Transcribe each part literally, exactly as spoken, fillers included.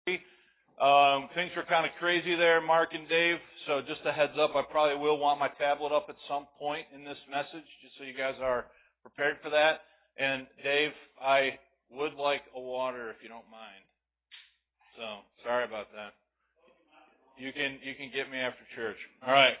Um, things are kind of crazy there, Mark and Dave, so just a heads up, I probably will want my tablet up at some point in this message, just so you guys are prepared for that. And Dave, I would like a water if you don't mind. So, sorry about that. You can you can get me after church. All right.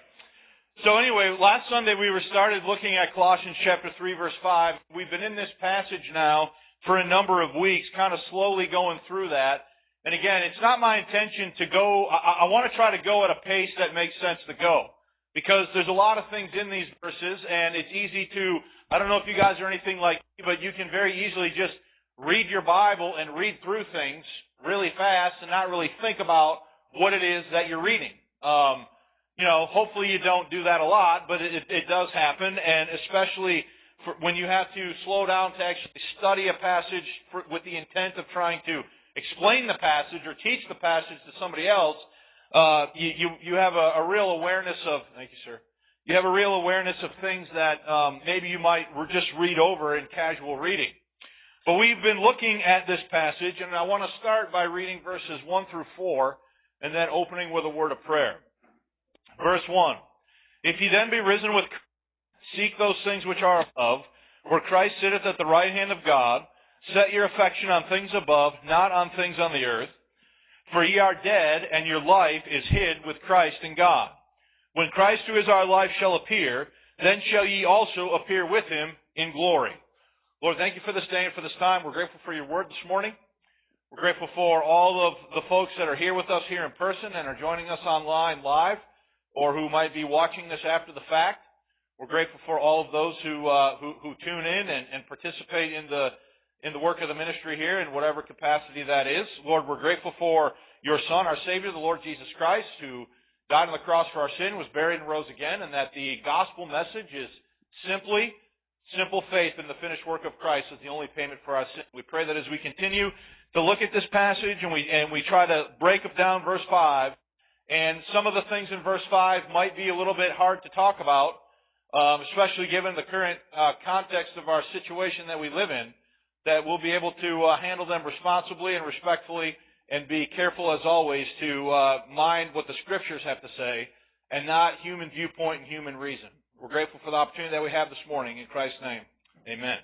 So anyway, last Sunday we were started looking at Colossians chapter three, verse five. We've been in this passage now for a number of weeks, kind of slowly going through that. And again, it's not my intention to go, I, I want to try to go at a pace that makes sense to go. Because there's a lot of things in these verses, and it's easy to, I don't know if you guys are anything like me, but you can very easily just read your Bible and read through things really fast and not really think about what it is that you're reading. Um, you know, hopefully you don't do that a lot, but it, it does happen, and especially for when you have to slow down to actually study a passage for, with the intent of trying to explain the passage or teach the passage to somebody else, uh, you, you, you have a, a real awareness of, thank you, sir, you have a real awareness of things that um, maybe you might just read over in casual reading. But we've been looking at this passage, and I want to start by reading verses one through four, and then opening with a word of prayer. Verse one, if ye then be risen with Christ, seek those things which are above, where Christ sitteth at the right hand of God. Set your affection on things above, not on things on the earth. For ye are dead, and your life is hid with Christ in God. When Christ, who is our life, shall appear, then shall ye also appear with him in glory. Lord, thank you for this day and for this time. We're grateful for your word this morning. We're grateful for all of the folks that are here with us here in person and are joining us online live, or who might be watching this after the fact. We're grateful for all of those who uh, who, who tune in and, and participate in the in the work of the ministry here in whatever capacity that is. Lord, we're grateful for your Son, our Savior, the Lord Jesus Christ, who died on the cross for our sin, was buried and rose again, and that the gospel message is simply simple faith in the finished work of Christ as the only payment for our sin. We pray that as we continue to look at this passage and we and we try to break down verse five, and some of the things in verse five might be a little bit hard to talk about, um, especially given the current uh, context of our situation that we live in, that we'll be able to uh, handle them responsibly and respectfully and be careful, as always, to uh, mind what the Scriptures have to say and not human viewpoint and human reason. We're grateful for the opportunity that we have this morning. In Christ's name, amen.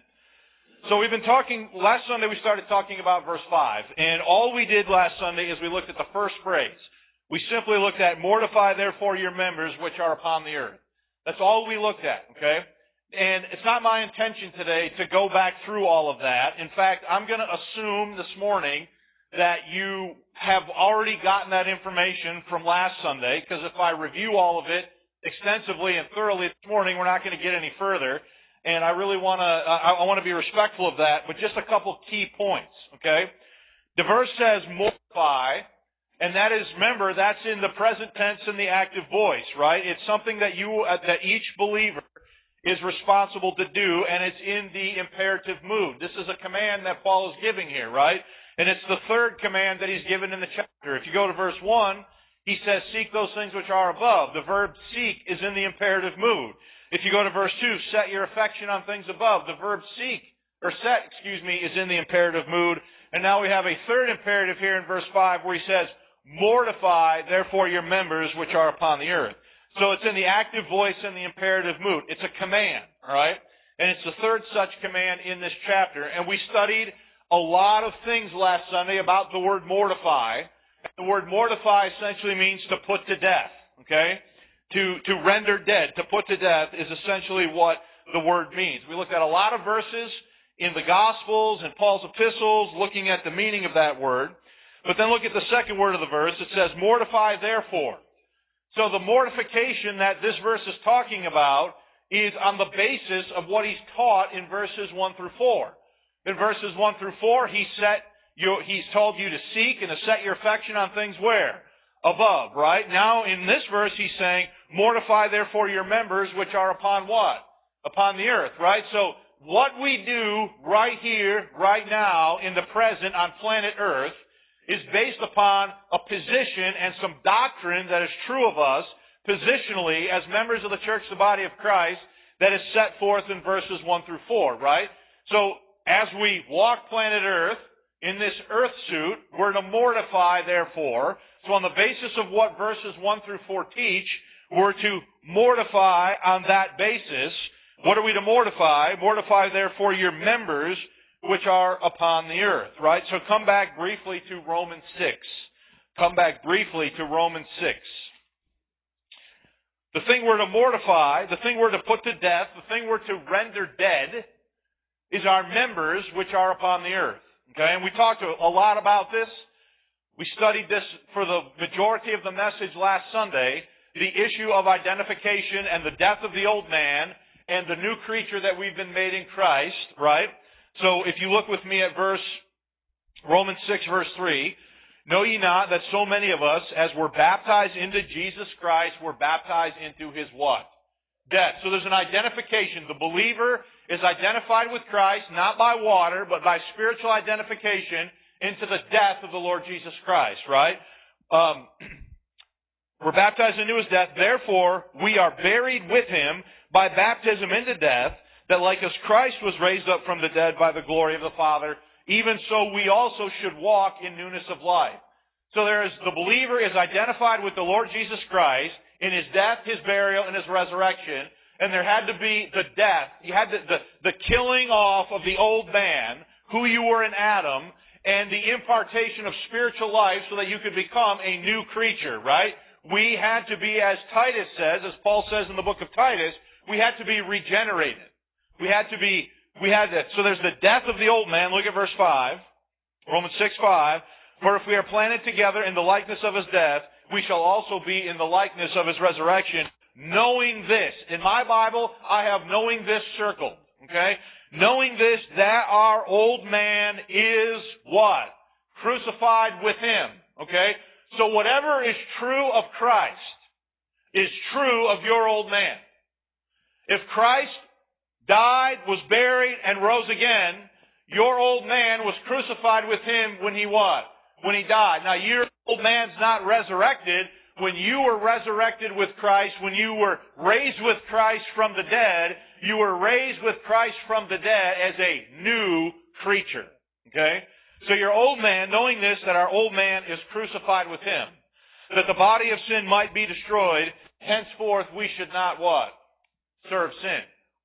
So we've been talking, last Sunday we started talking about verse five, and all we did last Sunday is we looked at the first phrase. We simply looked at, mortify therefore your members which are upon the earth. That's all we looked at, okay? And it's not my intention today to go back through all of that. In fact, I'm going to assume this morning that you have already gotten that information from last Sunday, because if I review all of it extensively and thoroughly this morning, we're not going to get any further. And I really want to, I, I want to be respectful of that, but just a couple key points, okay? The verse says mortify, and that is, remember, that's in the present tense and the active voice, right? It's something that you, uh, that each believer is responsible to do, and it's in the imperative mood. This is a command that Paul is giving here, right? And it's the third command that he's given in the chapter. If you go to verse one, he says, seek those things which are above. The verb seek is in the imperative mood. If you go to verse two, set your affection on things above. The verb seek, or set, excuse me, is in the imperative mood. And now we have a third imperative here in verse five where he says, mortify therefore your members which are upon the earth. So it's in the active voice and the imperative mood. It's a command, all right? And it's the third such command in this chapter. And we studied a lot of things last Sunday about the word mortify. The word mortify essentially means to put to death, okay? To, to render dead, to put to death is essentially what the word means. We looked at a lot of verses in the Gospels and Paul's epistles looking at the meaning of that word. But then look at the second word of the verse. It says, mortify therefore. So the mortification that this verse is talking about is on the basis of what he's taught in verses one through four. In verses one through four, he set you, he's told you to seek and to set your affection on things where? Above, right? Now in this verse he's saying, mortify therefore your members which are upon what? Upon the earth, right? So what we do right here, right now, in the present on planet Earth is based upon a position and some doctrine that is true of us positionally as members of the church, the body of Christ, that is set forth in verses one through four, right? So as we walk planet Earth, in this earth suit. We're to mortify, therefore. So on the basis of what verses one through four teach, we're to mortify on that basis. What are we to mortify? Mortify, therefore, your members which are upon the earth. Right? So come back briefly to Romans six. Come back briefly to Romans six. The thing we're to mortify, the thing we're to put to death, the thing we're to render dead is our members which are upon the earth. Okay? And we talked a lot about this. We studied this for the majority of the message last Sunday, the issue of identification and the death of the old man and the new creature that we've been made in Christ, right? So if you look with me at verse Romans six, verse three, know ye not that so many of us, as were baptized into Jesus Christ, were baptized into His what? Death. So there's an identification. The believer is identified with Christ, not by water, but by spiritual identification into the death of the Lord Jesus Christ, right? Um, we're baptized into His death. Therefore, we are buried with Him by baptism into death, that like as Christ was raised up from the dead by the glory of the Father, even so we also should walk in newness of life. So there is, the believer is identified with the Lord Jesus Christ in His death, His burial, and His resurrection. And there had to be the death. You had the, the, the killing off of the old man, who you were in Adam, and the impartation of spiritual life so that you could become a new creature, right? We had to be, as Titus says, as Paul says in the book of Titus, we had to be regenerated. We had to be We had that. So there's the death of the old man. Look at verse five. Romans six, five. For if we are planted together in the likeness of His death, we shall also be in the likeness of His resurrection. Knowing this. In my Bible, I have knowing this circled. Okay? Knowing this, that our old man is what? Crucified with Him. Okay? So whatever is true of Christ is true of your old man. If Christ died, was buried, and rose again, your old man was crucified with Him when he what? When he died. Now, your old man's not resurrected. When you were resurrected with Christ, when you were raised with Christ from the dead, you were raised with Christ from the dead as a new creature. Okay? So your old man, knowing this, that our old man is crucified with Him, that the body of sin might be destroyed, henceforth we should not what? Serve sin.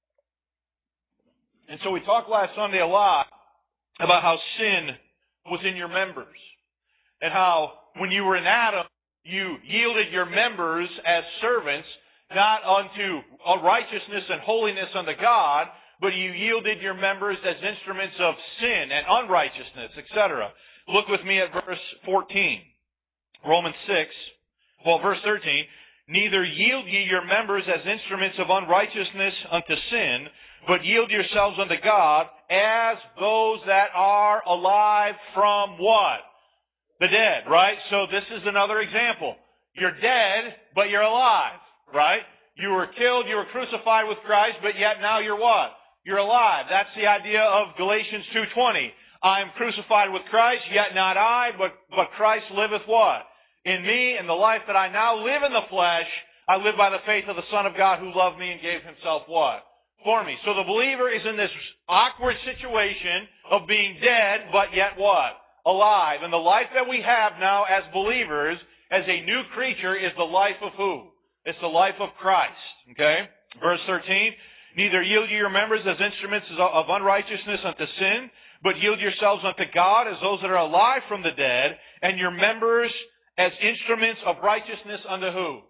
And so we talked last Sunday a lot about how sin was in your members. And how when you were in Adam, you yielded your members as servants, not unto righteousness and holiness unto God, but you yielded your members as instruments of sin and unrighteousness, et cetera. Look with me at verse fourteen. Romans six, well, verse thirteen. Neither yield ye your members as instruments of unrighteousness unto sin, but yield yourselves unto God as those that are alive from what? The dead, right? So this is another example. You're dead, but you're alive, right? You were killed, you were crucified with Christ, but yet now you're what? You're alive. That's the idea of Galatians two twenty. I am crucified with Christ, yet not I, but, but Christ liveth what? In me, and the life that I now live in the flesh, I live by the faith of the Son of God who loved me and gave Himself what? For me. So the believer is in this awkward situation of being dead, but yet what? Alive. And the life that we have now as believers, as a new creature, is the life of who? It's the life of Christ. Okay? Verse thirteen. Neither yield ye your members as instruments of unrighteousness unto sin, but yield yourselves unto God as those that are alive from the dead, and your members as instruments of righteousness unto who?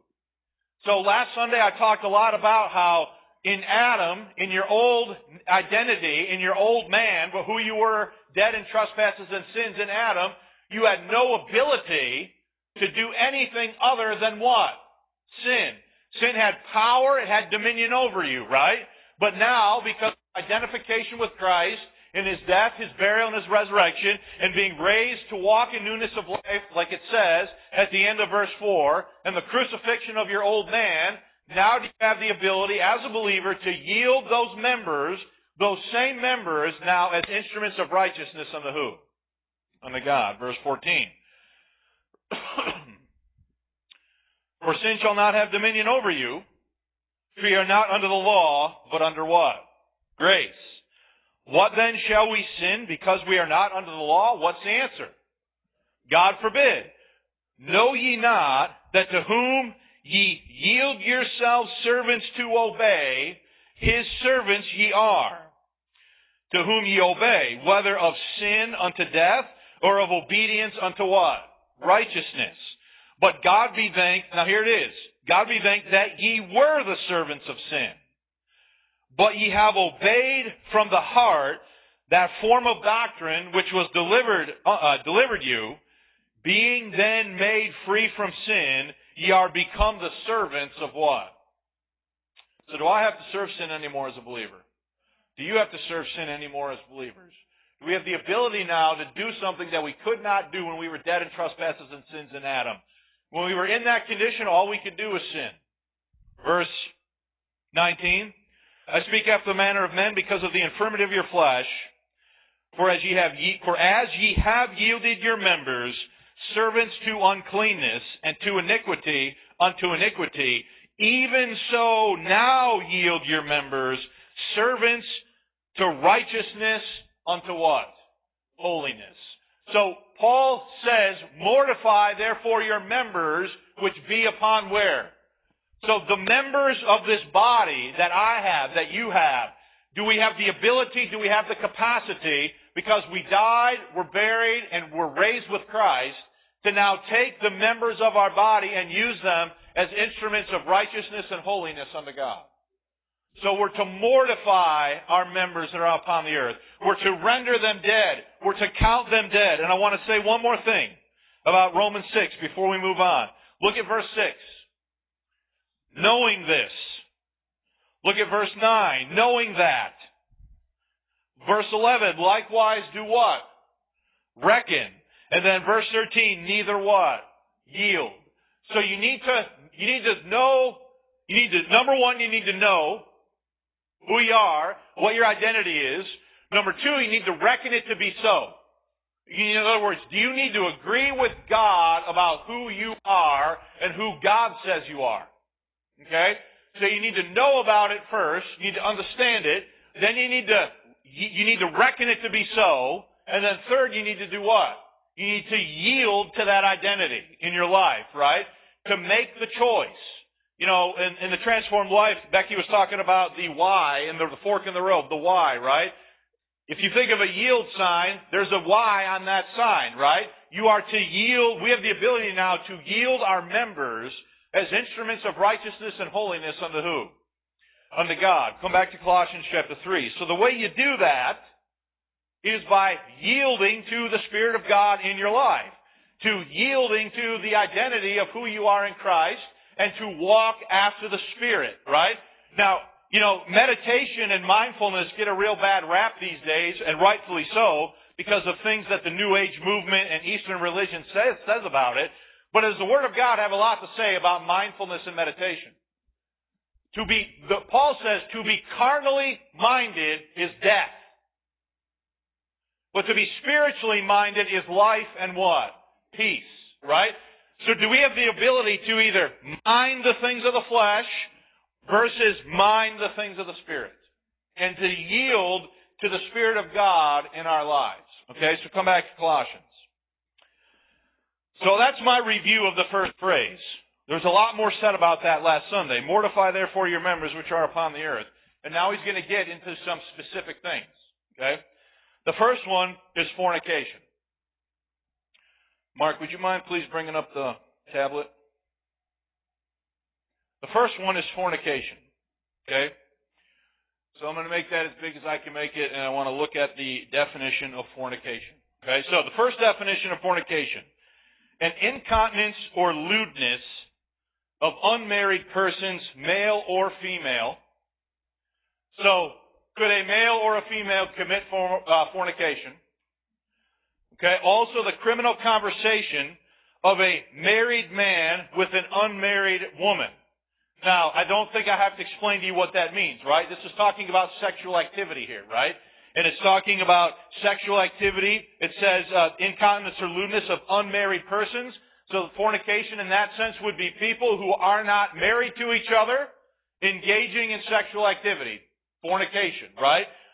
So last Sunday I talked a lot about how in Adam, in your old identity, in your old man, but who you were dead in trespasses and sins in Adam, you had no ability to do anything other than what? Sin. Sin had power, it had dominion over you, right? But now, because of identification with Christ, in His death, His burial, and His resurrection, and being raised to walk in newness of life, like it says at the end of verse four, and the crucifixion of your old man, now do you have the ability, as a believer, to yield those members, those same members, now as instruments of righteousness unto who? Unto God. Verse fourteen. For sin shall not have dominion over you, for ye are not under the law, but under what? Grace. What then shall we sin because we are not under the law? What's the answer? God forbid. Know ye not that to whom ye yield yourselves servants to obey, his servants ye are. To whom ye obey, whether of sin unto death, or of obedience unto what? Righteousness. But God be thanked, now here it is, God be thanked that ye were the servants of sin. But ye have obeyed from the heart that form of doctrine which was delivered, uh, delivered you, being then made free from sin, ye are become the servants of what? So do I have to serve sin anymore as a believer? Do you have to serve sin anymore as believers? Do we have the ability now to do something that we could not do when we were dead in trespasses and sins in Adam? When we were in that condition, all we could do was sin. Verse nineteen. I speak after the manner of men because of the infirmity of your flesh. For as ye have ye, for as ye have yielded your members servants to uncleanness and to iniquity unto iniquity, even so now yield your members servants to righteousness unto what? Holiness. So Paul says, mortify therefore your members which be upon where? So the members of this body that I have, that you have, do we have the ability, do we have the capacity, because we died, were buried, and were raised with Christ, to now take the members of our body and use them as instruments of righteousness and holiness unto God? So we're to mortify our members that are upon the earth. We're to render them dead. We're to count them dead. And I want to say one more thing about Romans six before we move on. Look at verse six. Knowing this. Look at verse nine. Knowing that. Verse eleven. Likewise do what? Reckon. And then verse thirteen. Neither what? Yield. So you need to, you need to know, you need to, number one, you need to know who you are, what your identity is. Number two, you need to reckon it to be so. In other words, do you need to agree with God about who you are and who God says you are? Okay? So you need to know about it first. You need to understand it. Then you need to, you need to reckon it to be so. And then third, you need to do what? You need to yield to that identity in your life, right? To make the choice. You know, in, in the transformed life, Becky was talking about the Y and the, the fork in the road, the Y, right? If you think of a yield sign, there's a Y on that sign, right? You are to yield. We have the ability now to yield our members as instruments of righteousness and holiness unto who? Unto God. Come back to Colossians chapter three. So the way you do that is by yielding to the Spirit of God in your life, to yielding to the identity of who you are in Christ, and to walk after the Spirit, right? Now, you know, meditation and mindfulness get a real bad rap these days, and rightfully so, because of things that the New Age movement and Eastern religion says, says about it. But does the Word of God have a lot to say about mindfulness and meditation? To be, the, Paul says, to be carnally minded is death. But to be spiritually minded is life and what? Peace, right? So do we have the ability to either mind the things of the flesh versus mind the things of the Spirit? And to yield to the Spirit of God in our lives. Okay, so come back to Colossians. So that's my review of the first phrase. There's a lot more said about that last Sunday. Mortify therefore your members which are upon the earth. And now he's going to get into some specific things. Okay? The first one is fornication. Mark, would you mind please bringing up the tablet? The first one is fornication. Okay? So I'm going to make that as big as I can make it, and I want to look at the definition of fornication. Okay? So the first definition of fornication: an incontinence or lewdness of unmarried persons, male or female. So, could a male or a female commit for, uh, fornication? Okay, also the criminal conversation of a married man with an unmarried woman. Now, I don't think I have to explain to you what that means, right? This is talking about sexual activity here, right? And it's talking about sexual activity. It says uh, incontinence or lewdness of unmarried persons. So fornication in that sense would be people who are not married to each other engaging in sexual activity. Fornication, right?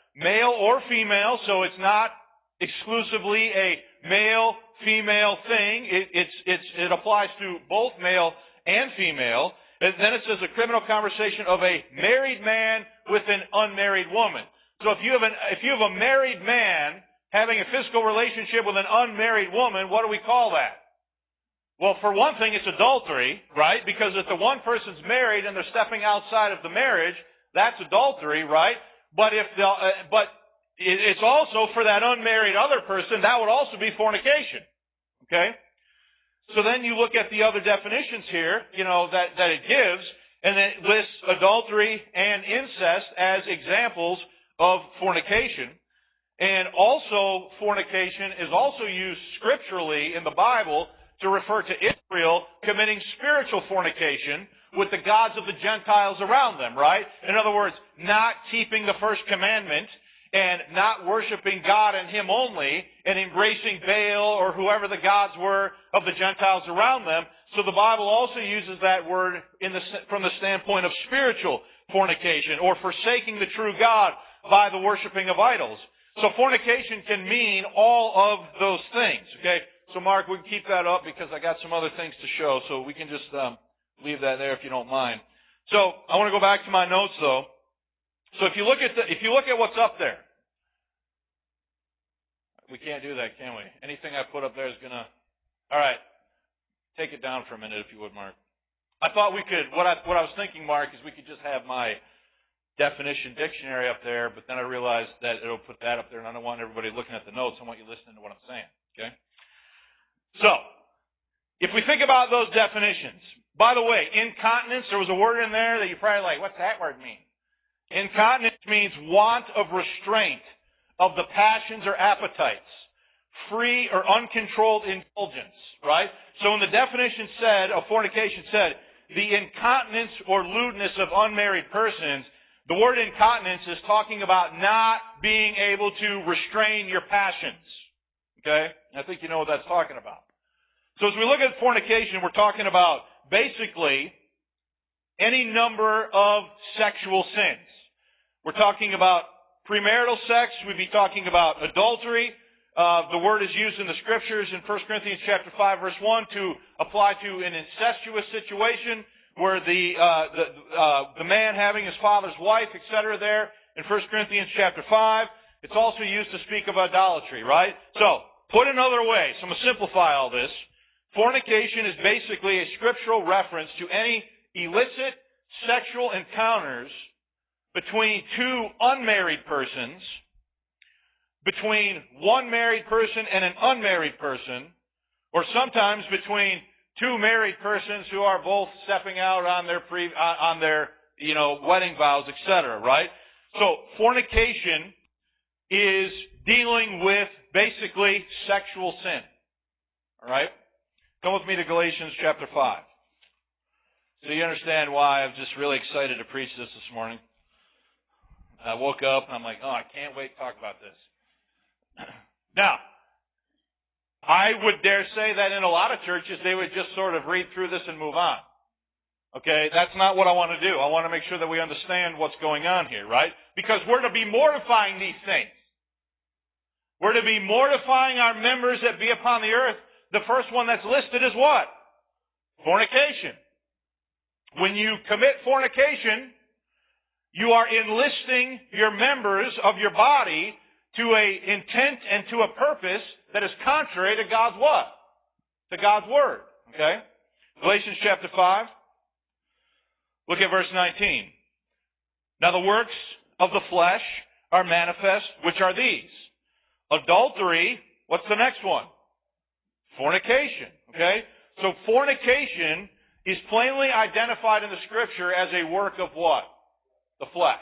male or female, so it's not exclusively a male-female thing. It, it's, it's, it applies to both male and female. And then it says a criminal conversation of a married man with an unmarried woman. So if you have an, if you have a married man having a physical relationship with an unmarried woman, what do we call that? Well, for one thing, it's adultery, right? Because if the one person's married and they're stepping outside of the marriage, that's adultery, right? But if the, uh, but it's also for that unmarried other person, that would also be fornication. Okay? So then you look at the other definitions here, you know, that, that it gives, and it lists adultery and incest as examples of fornication. And also, fornication is also used scripturally in the Bible to refer to Israel committing spiritual fornication with the gods of the Gentiles around them, right? In other words, not keeping the first commandment and not worshiping God and Him only, and embracing Baal or whoever the gods were of the Gentiles around them. So the Bible also uses that word in the, from the standpoint of spiritual fornication, or forsaking the true God by the worshiping of idols. So fornication can mean all of those things, okay? So Mark, we can keep that up because I got some other things to show, so we can just um, leave that there if you don't mind. So I want to go back to my notes though. So if you look at the, if you look at what's up there, we can't do that, can we? Anything I put up there is gonna. All right, take it down for a minute if you would, Mark. I thought we could. What I what I was thinking, Mark, is we could just have my definition dictionary up there, but then I realized that it'll put that up there, and I don't want everybody looking at the notes. I want you listening to what I'm saying. Okay. So, if we think about those definitions, by the way, incontinence, there was a word in there that you're probably like, what's that word mean? Incontinence means want of restraint of the passions or appetites, free or uncontrolled indulgence, right? So when the definition said, of fornication said, the incontinence or lewdness of unmarried persons, the word incontinence is talking about not being able to restrain your passions. Okay? I think you know what that's talking about. So as we look at fornication, we're talking about basically any number of sexual sins. We're talking about premarital sex. We'd be talking about adultery. Uh, the word is used in the scriptures in First Corinthians chapter five, verse one, to apply to an incestuous situation where the uh, the, uh, the man having his father's wife, et cetera. There in First Corinthians chapter five. It's also used to speak of idolatry, right? So, put another way, so I'm going to simplify all this. Fornication is basically a scriptural reference to any illicit sexual encounters between two unmarried persons, between one married person and an unmarried person, or sometimes between two married persons who are both stepping out on their pre, on their, you know, wedding vows, et cetera, right? So fornication is dealing with basically sexual sin. All right? Come with me to Galatians chapter five. So you understand why I'm just really excited to preach this this morning. I woke up and I'm like, oh, I can't wait to talk about this. Now, I would dare say that in a lot of churches they would just sort of read through this and move on. Okay? That's not what I want to do. I want to make sure that we understand what's going on here, right? Because we're to be mortifying these things. We're to be mortifying our members that be upon the earth. The first one that's listed is what? Fornication. When you commit fornication, you are enlisting your members of your body to a intent and to a purpose that is contrary to God's what? To God's Word. Okay? Galatians chapter five. Look at verse nineteen. Now the works of the flesh are manifest, which are these. Adultery, what's the next one? Fornication. Okay? So fornication is plainly identified in the Scripture as a work of what? The flesh.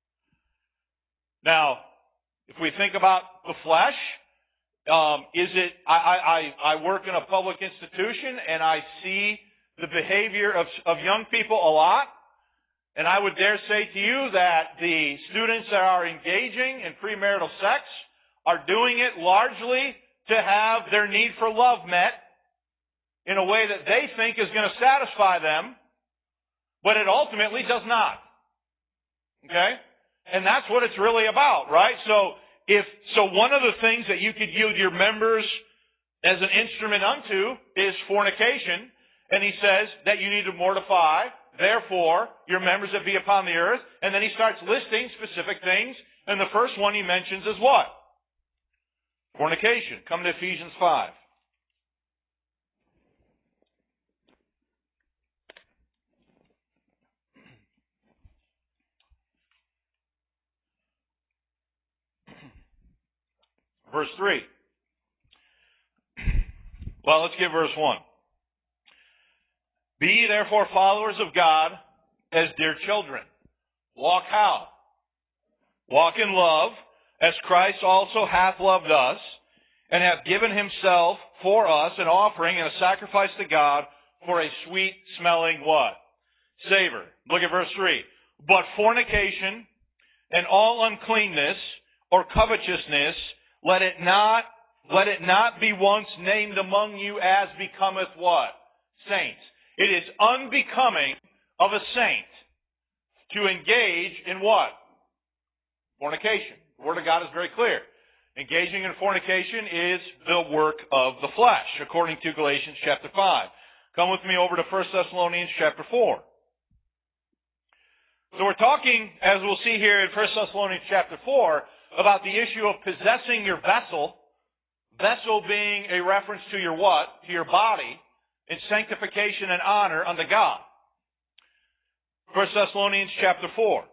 Now, if we think about the flesh, um, is it, I, I, I work in a public institution and I see the behavior of, of young people a lot, and I would dare say to you that the students that are engaging in premarital sex are doing it largely to have their need for love met in a way that they think is going to satisfy them, but it ultimately does not. Okay? And that's what it's really about, right? So if so one of the things that you could yield your members as an instrument unto is fornication. And he says that you need to mortify, therefore, your members that be upon the earth. And then he starts listing specific things. And the first one he mentions is what? Fornication. Come to Ephesians five. Verse three. Well, let's get verse one. Be ye therefore followers of God as dear children. Walk how? Walk in love, as Christ also hath loved us, and hath given himself for us an offering and a sacrifice to God for a sweet smelling what? Savor. Look at verse three. But fornication and all uncleanness or covetousness, let it not, let it not be once named among you as becometh what? Saints. It is unbecoming of a saint to engage in what? Fornication. The Word of God is very clear. Engaging in fornication is the work of the flesh, according to Galatians chapter five. Come with me over to First Thessalonians chapter four. So we're talking, as we'll see here in First Thessalonians chapter four, about the issue of possessing your vessel, vessel being a reference to your what? To your body, in sanctification and honor unto God. First Thessalonians chapter four.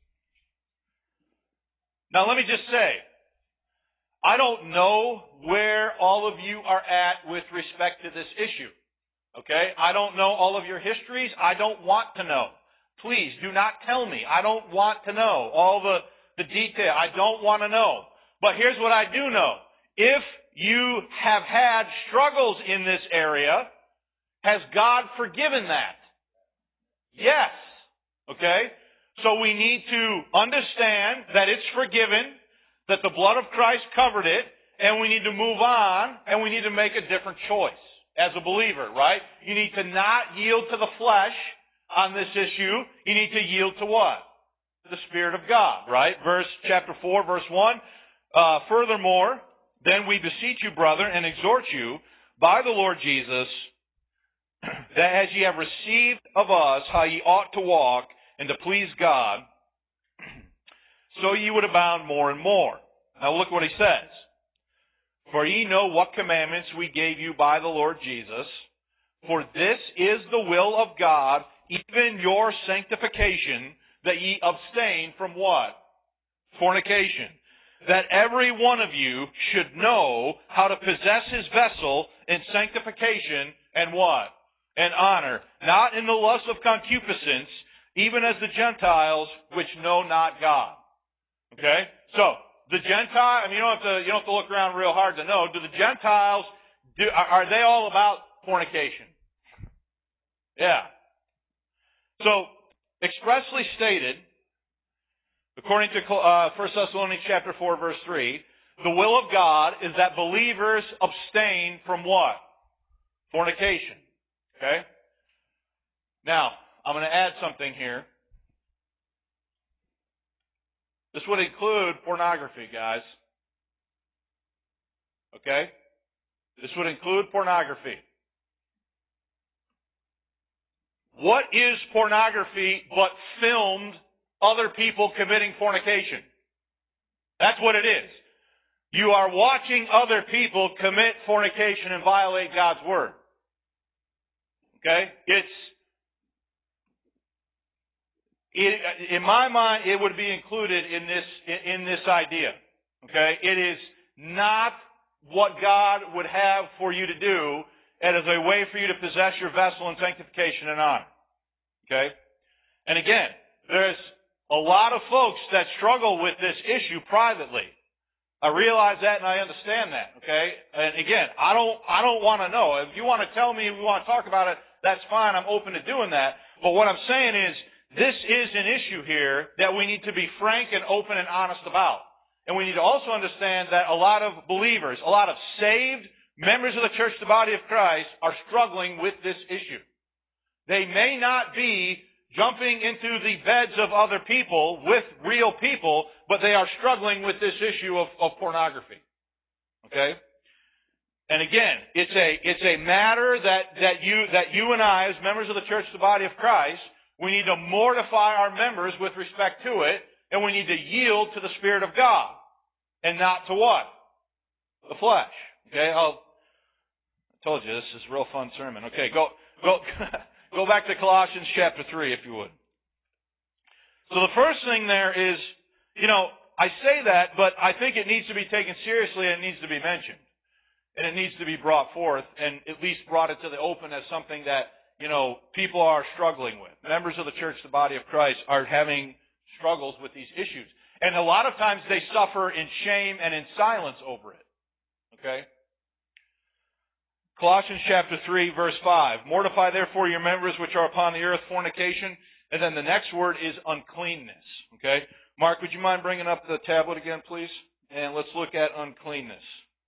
Now let me just say, I don't know where all of you are at with respect to this issue. Okay? I don't know all of your histories. I don't want to know. Please do not tell me. I don't want to know all the The detail, I don't want to know. But here's what I do know. If you have had struggles in this area, has God forgiven that? Yes. Okay? So we need to understand that it's forgiven, that the blood of Christ covered it, and we need to move on, and we need to make a different choice as a believer, right? You need to not yield to the flesh on this issue. You need to yield to what? The Spirit of God, right? Verse chapter four, verse one. Uh, furthermore, then we beseech you, brother, and exhort you by the Lord Jesus, that as ye have received of us how ye ought to walk and to please God, so ye would abound more and more. Now look what he says. For ye know what commandments we gave you by the Lord Jesus, for this is the will of God, even your sanctification, that ye abstain from what? Fornication. That every one of you should know how to possess his vessel in sanctification and what? And honor. Not in the lust of concupiscence, even as the Gentiles which know not God. Okay? So, the Gentile, I mean, you don't have to, you don't have to look around real hard to know. Do the Gentiles, do, are, are they all about fornication? Yeah. So, expressly stated, according to uh, First Thessalonians chapter four, verse three, the will of God is that believers abstain from what? Fornication. Okay? Now, I'm going to add something here. This would include pornography, guys. Okay? This would include pornography. What is pornography but filmed other people committing fornication? That's what it is. You are watching other people commit fornication and violate God's word. Okay? It's, it, in my mind, it would be included in this, in this idea. Okay? It is not what God would have for you to do. It is a way for you to possess your vessel in sanctification and honor. Okay? And again, there's a lot of folks that struggle with this issue privately. I realize that and I understand that. Okay? And again, I don't, I don't want to know. If you want to tell me, we want to talk about it, that's fine. I'm open to doing that. But what I'm saying is, this is an issue here that we need to be frank and open and honest about. And we need to also understand that a lot of believers, a lot of saved members of the church, the body of Christ, are struggling with this issue. They may not be jumping into the beds of other people with real people, but they are struggling with this issue of, of pornography. Okay? And again, it's a it's a matter that, that you that you and I, as members of the church, the body of Christ, we need to mortify our members with respect to it, and we need to yield to the Spirit of God, and not to what? The flesh. Okay, I'll, I told you this is a real fun sermon. Okay, go go go back to Colossians chapter three, if you would. So the first thing there is, you know, I say that, but I think it needs to be taken seriously and it needs to be mentioned. And it needs to be brought forth and at least brought into the open as something that, you know, people are struggling with. Members of the church, the body of Christ, are having struggles with these issues. And a lot of times they suffer in shame and in silence over it. Okay? Colossians chapter three, verse five. Mortify therefore your members which are upon the earth, fornication. And then the next word is uncleanness. Okay? Mark, would you mind bringing up the tablet again, please? And let's look at uncleanness.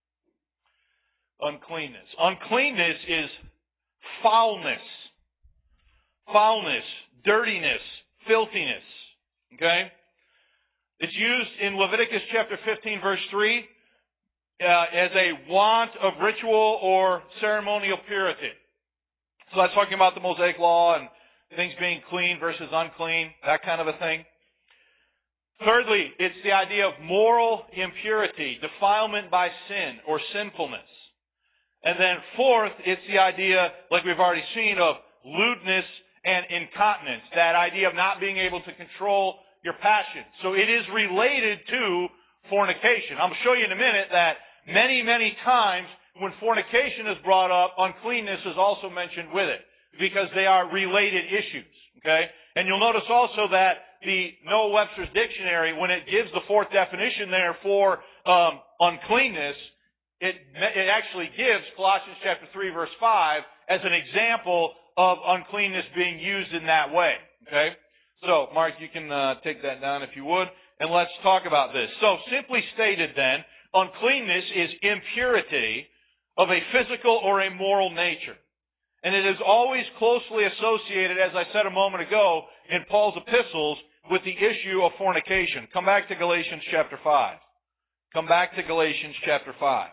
Uncleanness. Uncleanness is foulness. Foulness, dirtiness, filthiness. Okay? It's used in Leviticus chapter fifteen, verse three, uh, as a want of ritual or ceremonial purity. So that's talking about the Mosaic law and things being clean versus unclean, that kind of a thing. Thirdly, it's the idea of moral impurity, defilement by sin or sinfulness. And then fourth, it's the idea, like we've already seen, of lewdness and incontinence, that idea of not being able to control your passion. So it is related to fornication. I'm going to show you in a minute that many, many times when fornication is brought up, uncleanness is also mentioned with it, because they are related issues. Okay? And you'll notice also that the Noah Webster's Dictionary, when it gives the fourth definition there for um, uncleanness, It, it actually gives Colossians chapter three, verse five, as an example of uncleanness being used in that way. Okay? So, Mark, you can uh, take that down if you would, and let's talk about this. So, simply stated then, uncleanness is impurity of a physical or a moral nature. And it is always closely associated, as I said a moment ago, in Paul's epistles, with the issue of fornication. Come back to Galatians chapter five. Come back to Galatians chapter five.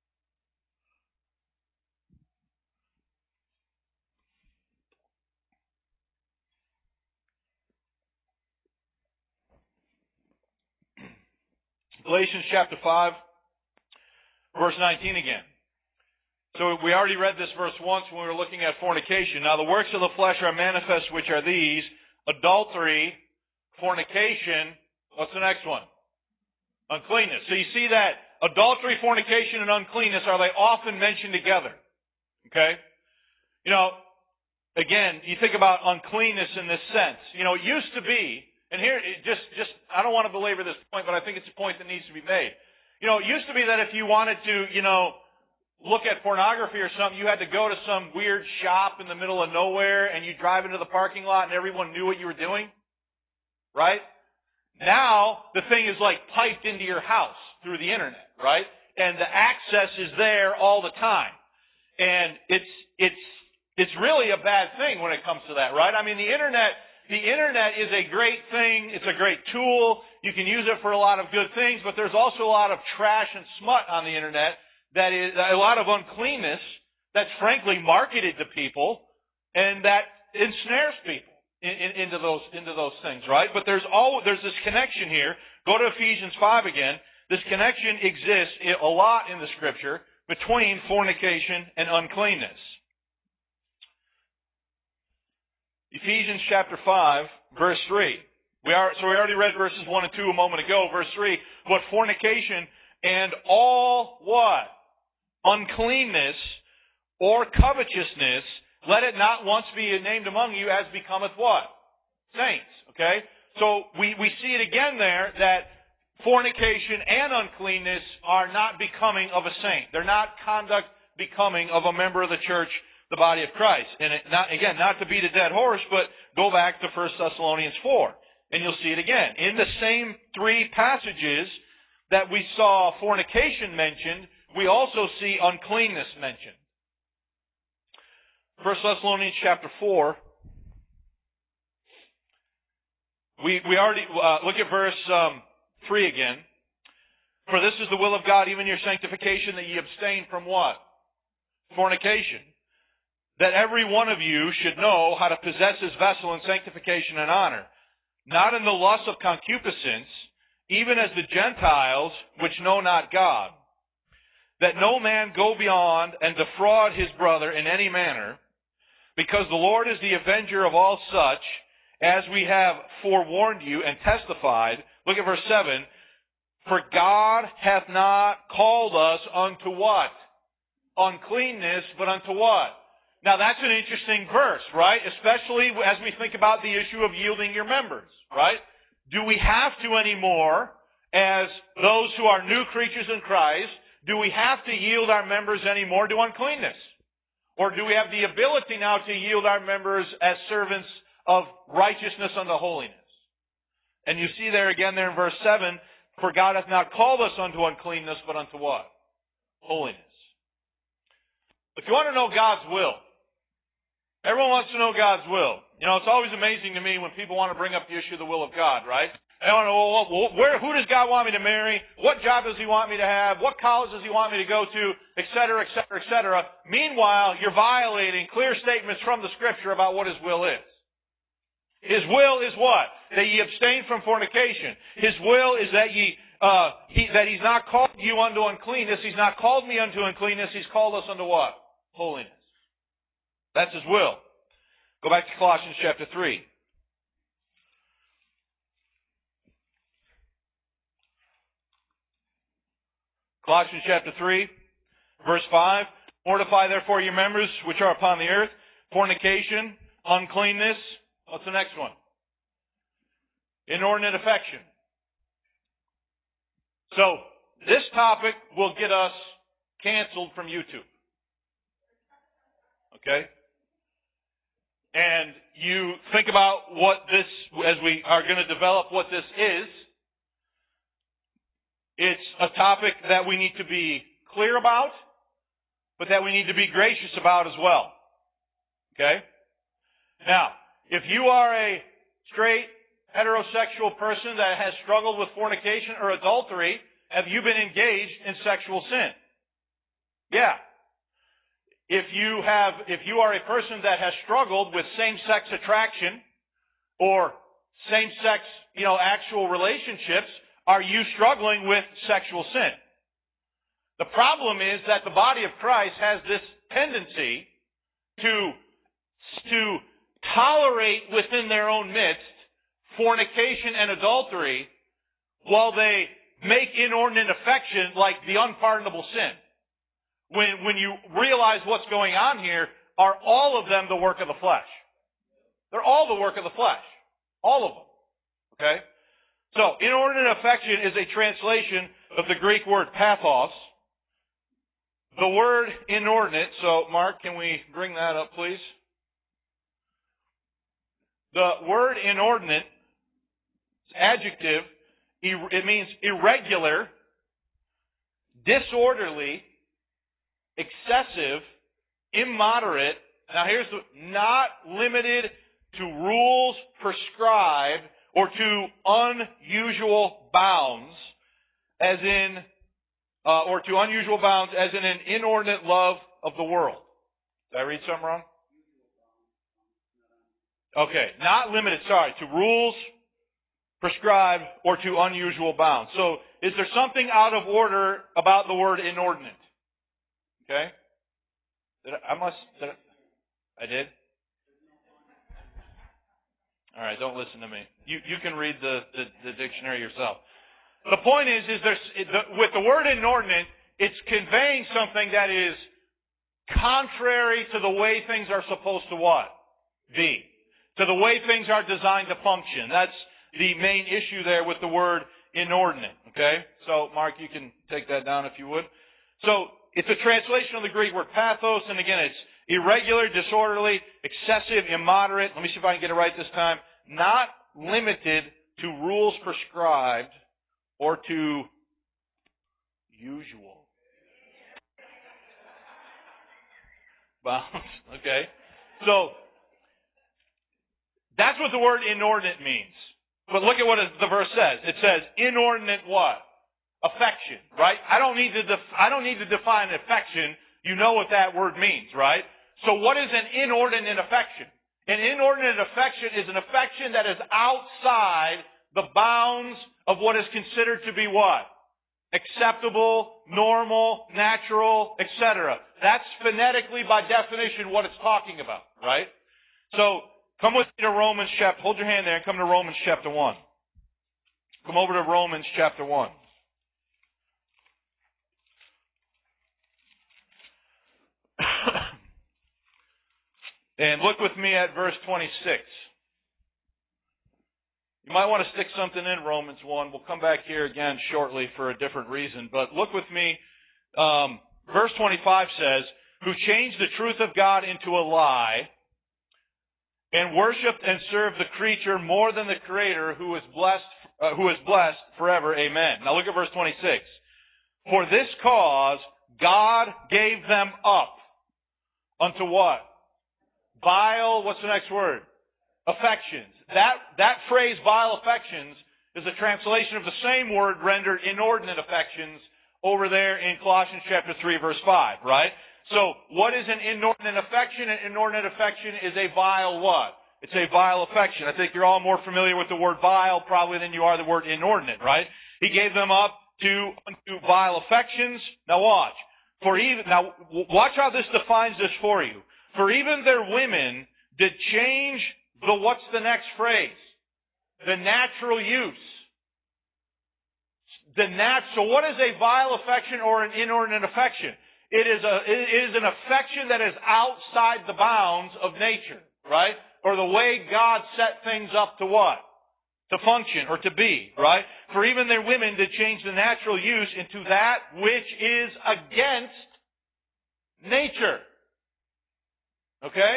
Galatians chapter five, verse nineteen again. So we already read this verse once when we were looking at fornication. Now the works of the flesh are manifest, which are these: adultery, fornication. What's the next one? Uncleanness. So you see that adultery, fornication, and uncleanness, are they often mentioned together? Okay? You know, again, you think about uncleanness in this sense. You know, it used to be, and here, it just, just, I don't want to belabor this point, but I think it's a point that needs to be made. You know, it used to be that if you wanted to, you know, look at pornography or something, you had to go to some weird shop in the middle of nowhere, and you drive into the parking lot and everyone knew what you were doing. Right? Now, the thing is like piped into your house through the internet, right? And the access is there all the time. And it's, it's, it's really a bad thing when it comes to that, right? I mean, the internet, the internet is a great thing. It's a great tool. You can use it for a lot of good things, but there's also a lot of trash and smut on the internet that is a lot of uncleanness that's frankly marketed to people and that ensnares people in, in, into those, into those things, right? But there's all, there's this connection here. Go to Ephesians five again. This connection exists a lot in the Scripture between fornication and uncleanness. Ephesians chapter five, verse three. We are, so we already read verses one and two a moment ago. Verse three, but fornication and all what? Uncleanness or covetousness, let it not once be named among you as becometh what? Saints. Okay? So we, we see it again there that fornication and uncleanness are not becoming of a saint. They're not conduct becoming of a member of the church, the body of Christ. And it not, again, not to beat a dead horse, but go back to First Thessalonians four. And you'll see it again. In the same three passages that we saw fornication mentioned, we also see uncleanness mentioned. First Thessalonians chapter four. We we already uh, look at verse um, three again. For this is the will of God, even your sanctification, that ye abstain from what? Fornication. That every one of you should know how to possess his vessel in sanctification and honor, not in the lust of concupiscence, even as the Gentiles which know not God. That no man go beyond and defraud his brother in any manner, because the Lord is the avenger of all such, as we have forewarned you and testified. Look at verse seven. For God hath not called us unto what? Uncleanness, but unto what? Now that's an interesting verse, right? Especially as we think about the issue of yielding your members, right? Do we have to anymore, as those who are new creatures in Christ, do we have to yield our members anymore to uncleanness? Or do we have the ability now to yield our members as servants of righteousness unto holiness? And you see there again there in verse seven, for God hath not called us unto uncleanness, but unto what? Holiness. If you want to know God's will, everyone wants to know God's will. You know, it's always amazing to me when people want to bring up the issue of the will of God, right? They want to know, well, where, who does God want me to marry? What job does He want me to have? What college does He want me to go to? Et cetera, et cetera, et cetera. Meanwhile, you're violating clear statements from the Scripture about what His will is. His will is what? That ye abstain from fornication. His will is that ye, uh, he, that He's not called you unto uncleanness. He's not called me unto uncleanness. He's called us unto what? Holiness. That's His will. Go back to Colossians chapter three. Colossians chapter three, verse five. Mortify therefore your members which are upon the earth. Fornication, uncleanness. What's the next one? Inordinate affection. So, this topic will get us canceled from YouTube. Okay? And you think about what this, as we are going to develop what this is, it's a topic that we need to be clear about, but that we need to be gracious about as well. Okay? Now, if you are a straight, heterosexual person that has struggled with fornication or adultery, have you been engaged in sexual sin? Yeah. If you have, if you are a person that has struggled with same-sex attraction or same-sex, you know, actual relationships, are you struggling with sexual sin? The problem is that the body of Christ has this tendency to, to tolerate within their own midst fornication and adultery while they make inordinate affection like the unpardonable sin. When, when you realize what's going on here, are all of them the work of the flesh? They're all the work of the flesh. All of them. Okay? So, inordinate affection is a translation of the Greek word pathos. The word inordinate, so Mark, can we bring that up, please? The word inordinate, adjective, it means irregular, disorderly, excessive, immoderate. Now here's the, not limited to rules prescribed or to unusual bounds, as in, uh, or to unusual bounds, as in an inordinate love of the world. Did I read something wrong? Okay, not limited, sorry, to rules prescribed or to unusual bounds. So, is there something out of order about the word inordinate? Okay? Did I, I must, did I, I did? All right, don't listen to me. You you can read the, the, the dictionary yourself. The point is, is there's, with the word inordinate, it's conveying something that is contrary to the way things are supposed to what? Be. To the way things are designed to function. That's the main issue there with the word inordinate. Okay? So, Mark, you can take that down if you would. So, it's a translation of the Greek word pathos, and again, it's irregular, disorderly, excessive, immoderate. Let me see if I can get it right this time. Not limited to rules prescribed or to usual bounds. Okay? So, that's what the word inordinate means. But look at what the verse says. It says, inordinate what? Affection, right? I don't need to def- I don't need to define affection. You know what that word means, right? So what is an inordinate affection? An inordinate affection is an affection that is outside the bounds of what is considered to be what? Acceptable, normal, natural, et cetera. That's phonetically, by definition, what it's talking about, right? So, come with me to Romans chapter, hold your hand there and come to Romans chapter one. Come over to Romans chapter one. And look with me at verse twenty-six. You might want to stick something in Romans one. We'll come back here again shortly for a different reason. But look with me. Um, verse twenty-five says, who changed the truth of God into a lie and worshipped and served the creature more than the Creator who is blessed, uh, who is blessed forever. Amen. Now look at verse twenty-six. For this cause God gave them up unto what? Vile, what's the next word? Affections. That, that phrase, vile affections, is a translation of the same word rendered inordinate affections over there in Colossians chapter three, verse five, right? So, what is an inordinate affection? An inordinate affection is a vile what? It's a vile affection. I think you're all more familiar with the word vile probably than you are the word inordinate, right? He gave them up to, to vile affections. Now watch. For even, now watch how this defines this for you. For even their women did change the, what's the next phrase? The natural use. The nat, so what is a vile affection or an inordinate affection? It is a, it is an affection that is outside the bounds of nature, right? Or the way God set things up to what? To function or to be, right? For even their women did change the natural use into that which is against nature. Okay?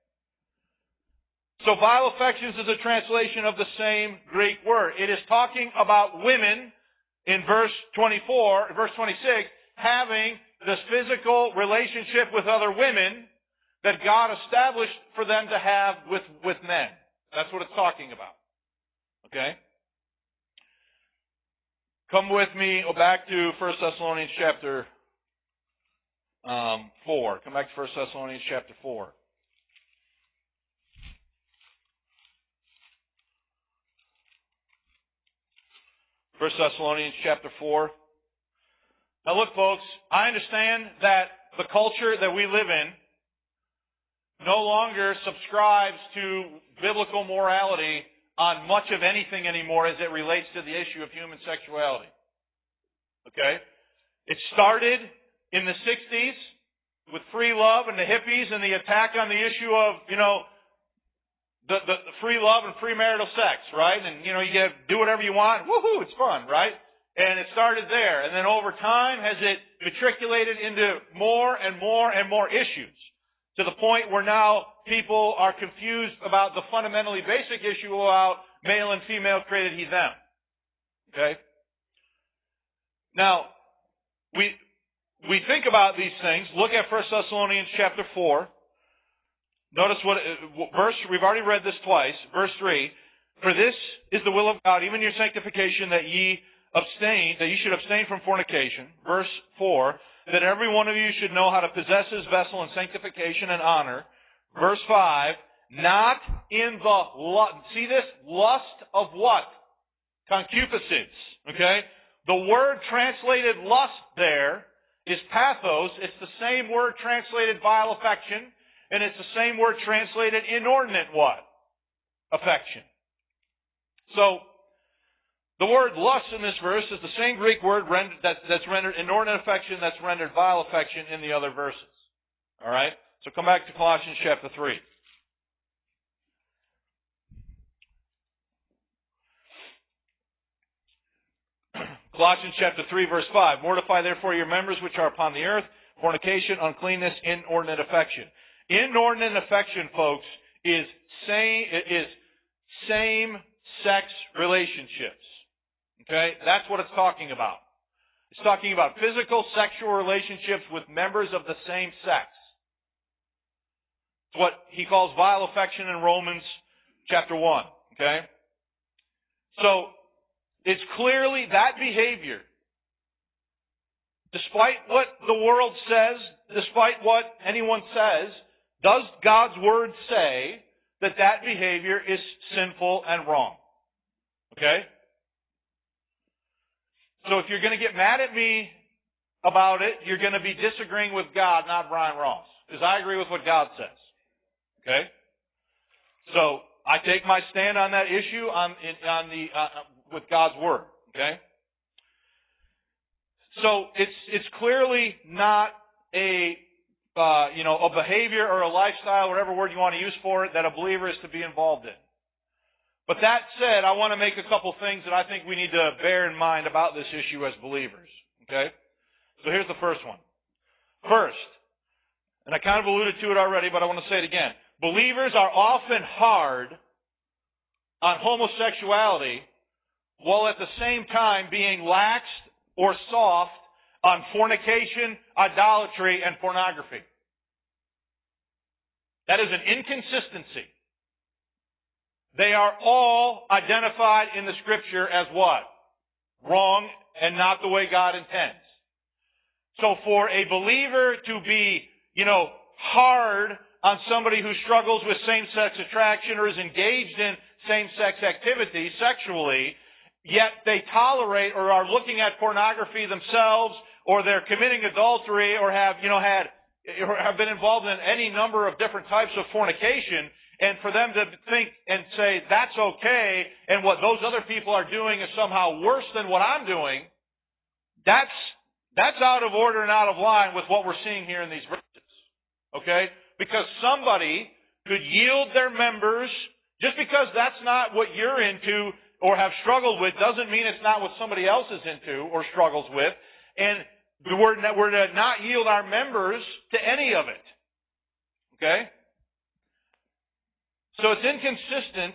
So vile affections is a translation of the same Greek word. It is talking about women in verse twenty-four, verse twenty-six, having this physical relationship with other women that God established for them to have with, with men. That's what it's talking about. Okay? Come with me back to First Thessalonians chapter um, four. Come back to First Thessalonians chapter four. First Thessalonians chapter four. Now look, folks, I understand that the culture that we live in no longer subscribes to biblical morality on much of anything anymore as it relates to the issue of human sexuality. Okay? It started in the sixties with free love and the hippies and the attack on the issue of, you know, the, the, the free love and premarital sex, right? And, you know, you get do whatever you want. Woohoo, it's fun, right? And it started there. And then over time has it matriculated into more and more and more issues to the point where now people are confused about the fundamentally basic issue about male and female created he, them. Okay? Now, we we think about these things. Look at First Thessalonians chapter four. Notice what, verse, we've already read this twice. Verse three. For this is the will of God, even your sanctification, that ye abstain, that ye should abstain from fornication. Verse four. That every one of you should know how to possess his vessel in sanctification and honor. Verse five. Not in the, lust, see this? Lust of what? Concupiscence. Okay? The word translated lust there is pathos. It's the same word translated vile affection. And it's the same word translated inordinate what? Affection. So, the word lust in this verse is the same Greek word rendered, that, that's rendered inordinate affection, that's rendered vile affection in the other verses. Alright? So come back to Colossians chapter three. Colossians chapter three, verse five. Mortify therefore your members which are upon the earth, fornication, uncleanness, inordinate affection. Inordinate affection, folks, is same, is same-sex relationships. Okay? That's what it's talking about. It's talking about physical, sexual relationships with members of the same sex. It's what he calls vile affection in Romans chapter one. Okay? So, it's clearly that behavior, despite what the world says, despite what anyone says, does God's Word say that that behavior is sinful and wrong? Okay? So if you're going to get mad at me about it, you're going to be disagreeing with God, not Brian Ross. Because I agree with what God says. Okay? So, I take my stand on that issue on, on the, uh, with God's Word. Okay? So, it's, it's clearly not a, uh, you know, a behavior or a lifestyle, whatever word you want to use for it, that a believer is to be involved in. But that said, I want to make a couple things that I think we need to bear in mind about this issue as believers. Okay? So here's the first one. First, and I kind of alluded to it already, but I want to say it again. Believers are often hard on homosexuality while at the same time being lax or soft on fornication, idolatry, and pornography. That is an inconsistency. They are all identified in the Scripture as what? Wrong and not the way God intends. So for a believer to be, you know, hard on somebody who struggles with same-sex attraction or is engaged in same-sex activity sexually, yet they tolerate or are looking at pornography themselves, or they're committing adultery, or have, you know, had, or have been involved in any number of different types of fornication, and for them to think and say, that's okay, and what those other people are doing is somehow worse than what I'm doing, that's, that's out of order and out of line with what we're seeing here in these verses. Okay? Because somebody could yield their members, just because that's not what you're into or have struggled with, doesn't mean it's not what somebody else is into or struggles with, and we're, we're to not yield our members to any of it. Okay? So it's inconsistent,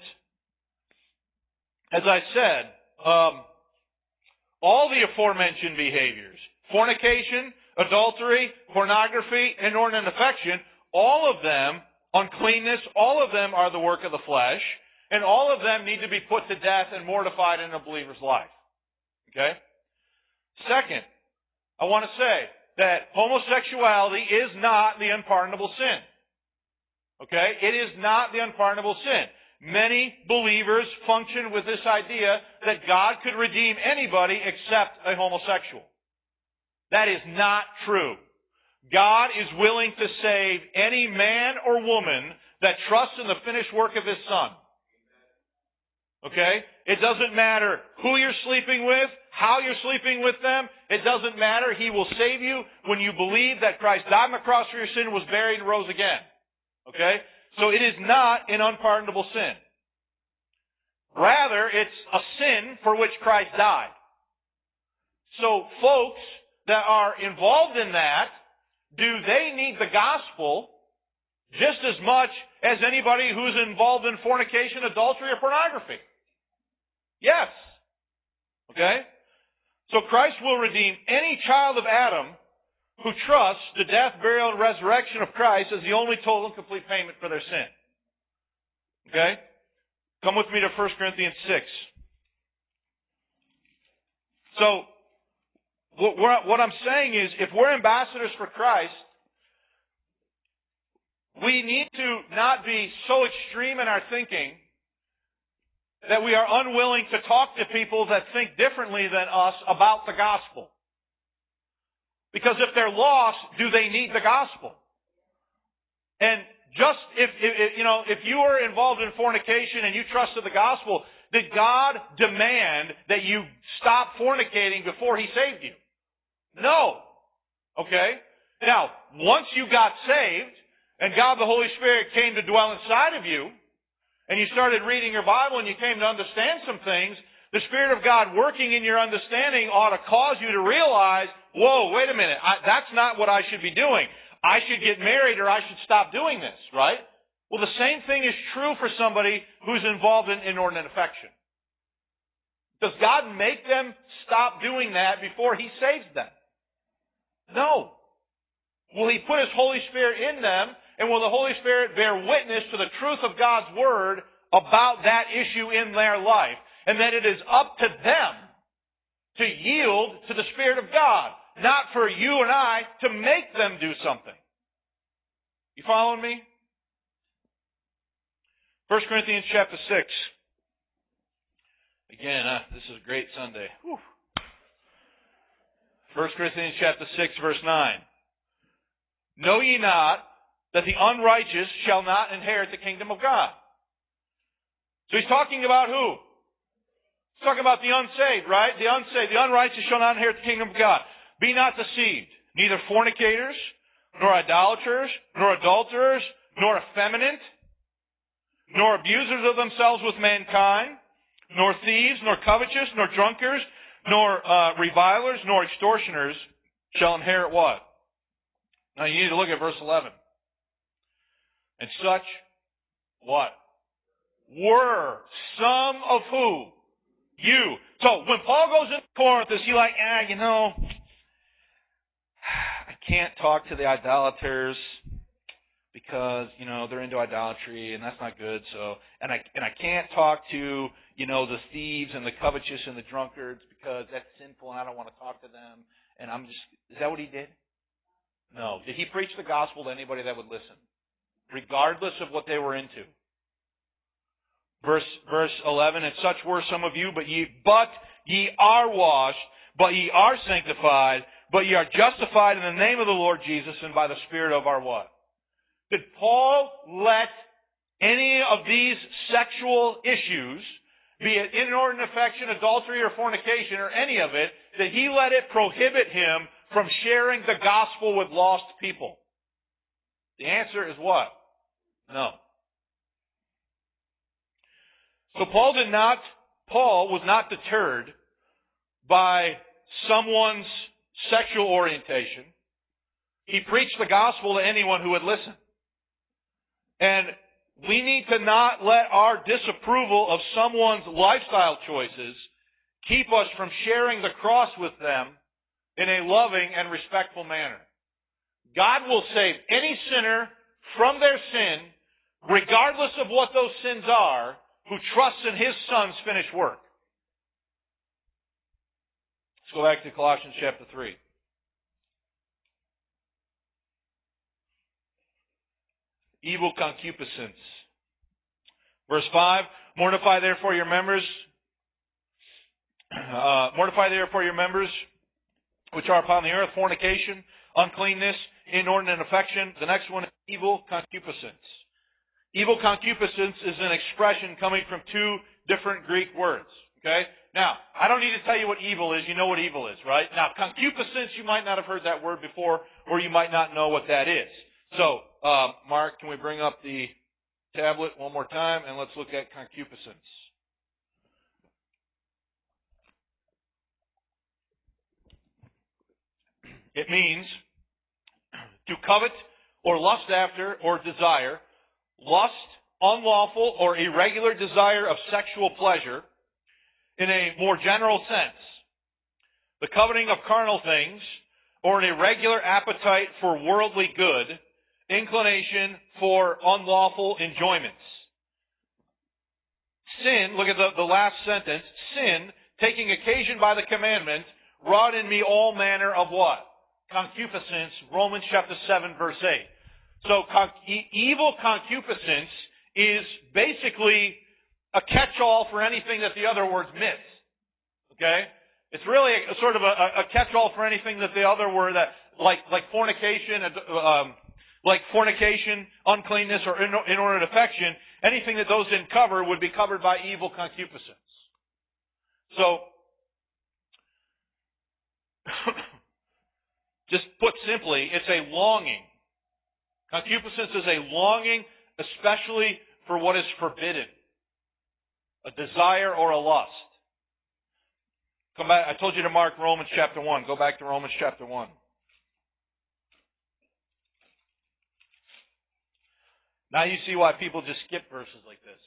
as I said, um, all the aforementioned behaviors, fornication, adultery, pornography, inordinate affection, all of them, uncleanness, all of them are the work of the flesh, and all of them need to be put to death and mortified in a believer's life. Okay? Second, I want to say that homosexuality is not the unpardonable sin. Okay? It is not the unpardonable sin. Many believers function with this idea that God could redeem anybody except a homosexual. That is not true. God is willing to save any man or woman that trusts in the finished work of His Son. Okay? It doesn't matter who you're sleeping with, how you're sleeping with them. It doesn't matter. He will save you when you believe that Christ died on the cross for your sin, was buried, and rose again. Okay? So it is not an unpardonable sin. Rather, it's a sin for which Christ died. So folks that are involved in that, do they need the gospel just as much as anybody who's involved in fornication, adultery, or pornography? Yes. Okay? So Christ will redeem any child of Adam who trusts the death, burial, and resurrection of Christ as the only total and complete payment for their sin. Okay? Come with me to First Corinthians six. So, what I'm saying is, if we're ambassadors for Christ, we need to not be so extreme in our thinking that we are unwilling to talk to people that think differently than us about the gospel. Because if they're lost, do they need the gospel? And just if, if you know, if you were involved in fornication and you trusted the gospel, did God demand that you stop fornicating before He saved you? No. Okay? Now, once you got saved, and God the Holy Spirit came to dwell inside of you, and you started reading your Bible and you came to understand some things, the Spirit of God working in your understanding ought to cause you to realize, whoa, wait a minute, I, that's not what I should be doing. I should get married or I should stop doing this, right? Well, the same thing is true for somebody who's involved in inordinate affection. Does God make them stop doing that before He saves them? No. Will He put His Holy Spirit in them, and will the Holy Spirit bear witness to the truth of God's Word about that issue in their life? and that it is up to them to yield to the Spirit of God, not for you and I to make them do something. You following me? First Corinthians chapter six. Again, uh, this is a great Sunday. Whew. First Corinthians chapter six, verse nine. Know ye not that the unrighteous shall not inherit the kingdom of God? So he's talking about who? He's talking about the unsaved, right? The unsaved, the unrighteous shall not inherit the kingdom of God. Be not deceived. Neither fornicators, nor idolaters, nor adulterers, nor effeminate, nor abusers of themselves with mankind, nor thieves, nor covetous, nor drunkards, nor uh, revilers, nor extortioners shall inherit what? Now you need to look at verse eleven. And such, what? Were some of who? You. So when Paul goes into Corinth, is he like, ah, you know, I can't talk to the idolaters because, you know, they're into idolatry and that's not good. So, and I and I can't talk to, you know, the thieves and the covetous and the drunkards because that's sinful and I don't want to talk to them. And I'm just, is that what he did? No. Did he preach the gospel to anybody that would listen, regardless of what they were into? Verse verse eleven, and such were some of you, but ye but ye are washed, but ye are sanctified, but ye are justified in the name of the Lord Jesus and by the Spirit of our what? Did Paul let any of these sexual issues, be it inordinate affection, adultery, or fornication, or any of it, did he let it prohibit him from sharing the gospel with lost people? The answer is what? No. So Paul did not, Paul was not deterred by someone's sexual orientation. He preached the gospel to anyone who would listen. And we need to not let our disapproval of someone's lifestyle choices keep us from sharing the cross with them in a loving and respectful manner. God will save any sinner from their sin, regardless of what those sins are, who trusts in His Son's finished work. Let's go back to Colossians chapter three. Evil concupiscence. Verse five, mortify therefore your members, uh, mortify therefore your members which are upon the earth, fornication, uncleanness, inordinate affection. The next one is evil concupiscence. Evil concupiscence is an expression coming from two different Greek words. Okay? Now, I don't need to tell you what evil is. You know what evil is, right? Now, concupiscence, you might not have heard that word before, or you might not know what that is. So, uh, Mark, can we bring up the tablet one more time, and let's look at concupiscence. It means to covet or lust after or desire, lust, unlawful or irregular desire of sexual pleasure in a more general sense. The coveting of carnal things or an irregular appetite for worldly good, inclination for unlawful enjoyments. Sin, look at the, the last sentence, sin, taking occasion by the commandment, wrought in me all manner of what? Concupiscence, Romans chapter seven, verse eight. So con- e- evil concupiscence is basically a catch-all for anything that the other words miss. Okay? It's really a, a sort of a, a catch-all for anything that the other word, that, like like fornication, um, like fornication, uncleanness, or inordinate affection. Anything that those didn't cover would be covered by evil concupiscence. So, just put simply, it's a longing. Concupiscence is a longing, especially for what is forbidden. A desire or a lust. Come back. I told you to mark Romans chapter one. Go back to Romans chapter one. Now you see why people just skip verses like this.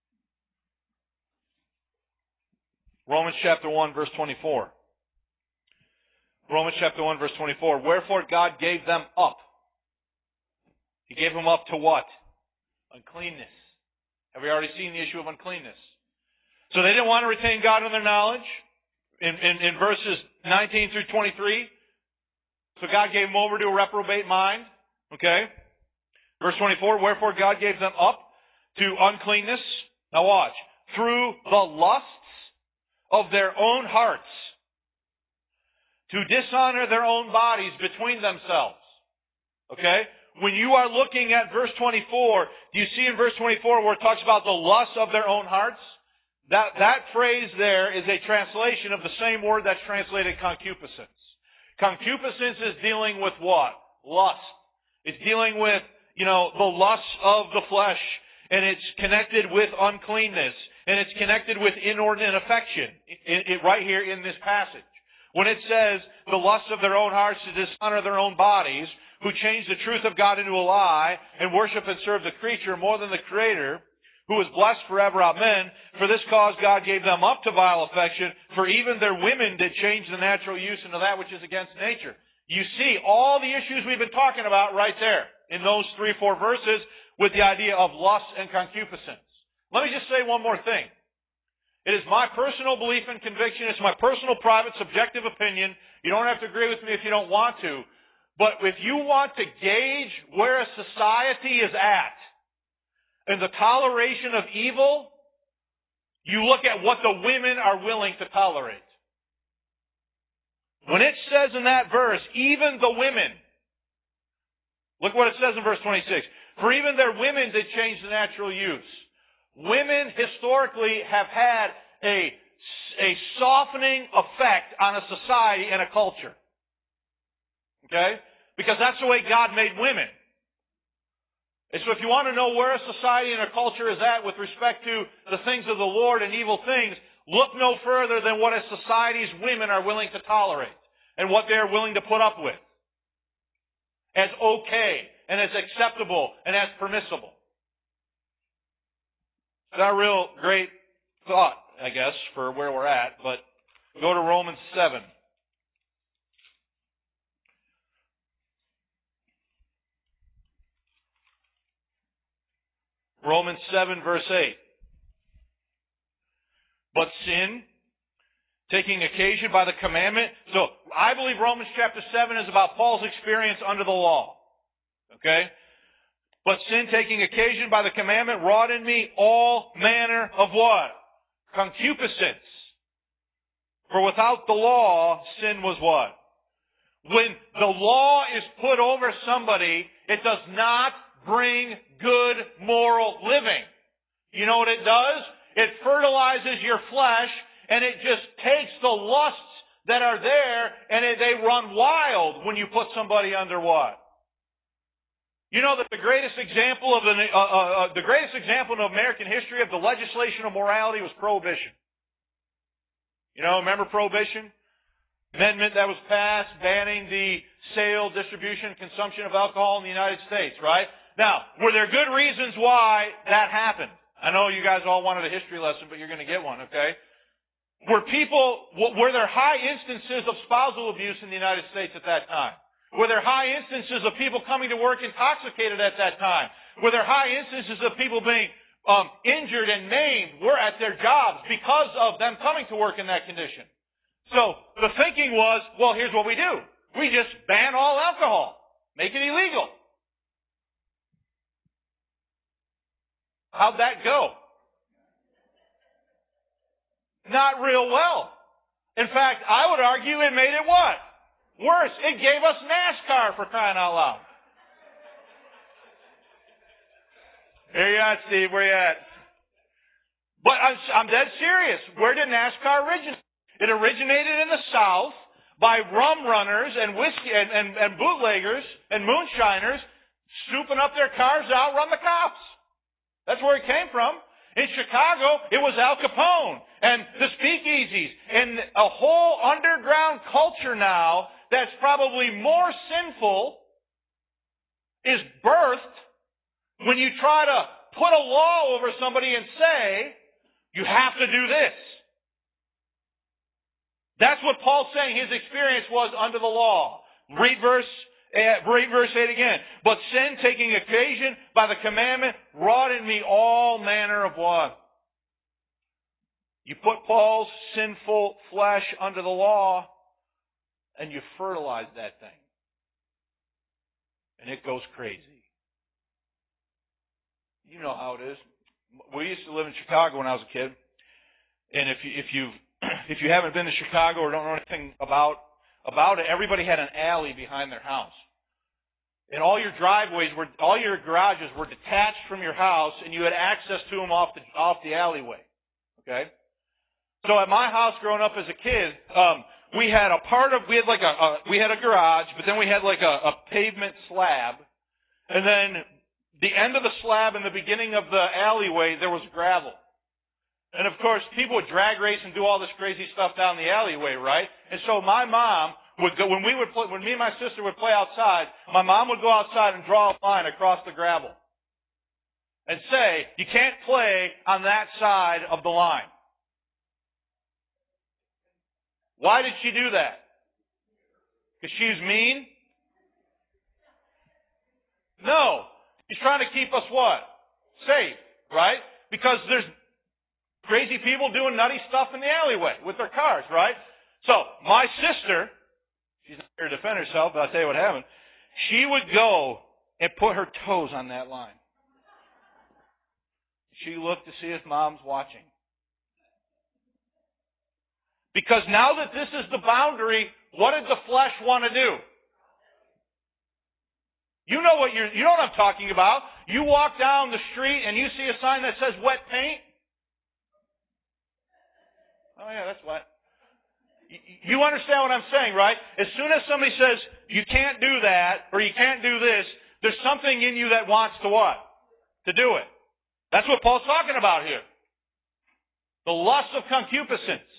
Romans chapter one, verse twenty-four. Romans chapter one, verse twenty-four. Wherefore God gave them up. He gave them up to what? Uncleanness. Have we already seen the issue of uncleanness? So they didn't want to retain God in their knowledge in, in, in verses nineteen through twenty-three. So God gave them over to a reprobate mind. Okay? Verse twenty-four, wherefore God gave them up to uncleanness. Now watch. Through the lusts of their own hearts, to dishonor their own bodies between themselves. Okay? When you are looking at verse twenty-four, do you see in verse twenty-four where it talks about the lust of their own hearts? That, that phrase there is a translation of the same word that's translated concupiscence. Concupiscence is dealing with what? Lust. It's dealing with, you know, the lust of the flesh. And it's connected with uncleanness. And it's connected with inordinate affection. It, it, right here in this passage. When it says, the lust of their own hearts to dishonor their own bodies, who change the truth of God into a lie, and worship and serve the creature more than the Creator, who is blessed forever, amen. For this cause God gave them up to vile affection, for even their women did change the natural use into that which is against nature. You see all the issues we've been talking about right there, in those three, four verses, with the idea of lust and concupiscence. Let me just say one more thing. It is my personal belief and conviction. It's my personal, private, subjective opinion. You don't have to agree with me if you don't want to. But if you want to gauge where a society is at in the toleration of evil, you look at what the women are willing to tolerate. When it says in that verse, even the women, look what it says in verse twenty-six. For even their women did change the natural use. Women historically have had a, a softening effect on a society and a culture. Okay? Because that's the way God made women. And so if you want to know where a society and a culture is at with respect to the things of the Lord and evil things, look no further than what a society's women are willing to tolerate and what they're willing to put up with as okay and as acceptable and as permissible. It's not a real great thought, I guess, for where we're at, but go to Romans seven. Romans seven, verse eight. But sin, taking occasion by the commandment. So, I believe Romans chapter seven is about Paul's experience under the law. Okay? But sin, taking occasion by the commandment, wrought in me all manner of what? Concupiscence. For without the law, sin was what? When the law is put over somebody, it does not bring good moral living. You know what it does? It fertilizes your flesh, and it just takes the lusts that are there, and it, they run wild when you put somebody under what? You know that the greatest example of the, uh, uh, uh, the greatest example in American history of the legislation of morality was prohibition. You know, remember prohibition? Amendment that was passed banning the sale, distribution, and consumption of alcohol in the United States, right? Now, were there good reasons why that happened? I know you guys all wanted a history lesson, but you're going to get one, okay? Were people, were there high instances of spousal abuse in the United States at that time? Were there high instances of people coming to work intoxicated at that time? Were there high instances of people being um, injured and maimed were at their jobs because of them coming to work in that condition? So the thinking was, well, here's what we do. We just ban all alcohol. Make it illegal. How'd that go? Not real well. In fact, I would argue it made it what? Worse. It gave us NASCAR, for crying out loud. Where you at, Steve? Where you at? But I'm, I'm dead serious. Where did NASCAR originate? It originated in the South by rum runners and whiskey and, and, and bootleggers and moonshiners scooping up their cars to outrun the cops. That's where it came from. In Chicago, it was Al Capone and the speakeasies and a whole underground culture now that's probably more sinful is birthed when you try to put a law over somebody and say, you have to do this. That's what Paul's saying his experience was under the law. Read verse, uh, read verse eight again. But sin, taking occasion by the commandment, wrought in me all manner of what? You put Paul's sinful flesh under the law, and you fertilize that thing. And it goes crazy. You know how it is. We used to live in Chicago when I was a kid. And if you if you if you haven't been to Chicago or don't know anything about about it, everybody had an alley behind their house. And all your driveways were all your garages were detached from your house, and you had access to them off the off the alleyway. Okay? So at my house growing up as a kid, um, we had a part of we had like a, a we had a garage, but then we had like a, a pavement slab, and then the end of the slab and the beginning of the alleyway there was gravel. And of course, people would drag race and do all this crazy stuff down the alleyway, right? And so my mom would go when we would play, when me and my sister would play outside. My mom would go outside and draw a line across the gravel and say, "You can't play on that side of the line." Why did she do that? Because she's mean? No. She's trying to keep us what? Safe, right? Because there's crazy people doing nutty stuff in the alleyway with their cars, right? So, my sister, she's not here to defend herself, but I'll tell you what happened. She would go and put her toes on that line. She looked to see if Mom's watching. Because now that this is the boundary, what did the flesh want to do? You know what you're, you know what I'm talking about. You walk down the street and you see a sign that says wet paint. Oh yeah, that's wet. You understand what I'm saying, right? As soon as somebody says, you can't do that, or you can't do this, there's something in you that wants to what? To do it. That's what Paul's talking about here. The lust of concupiscence.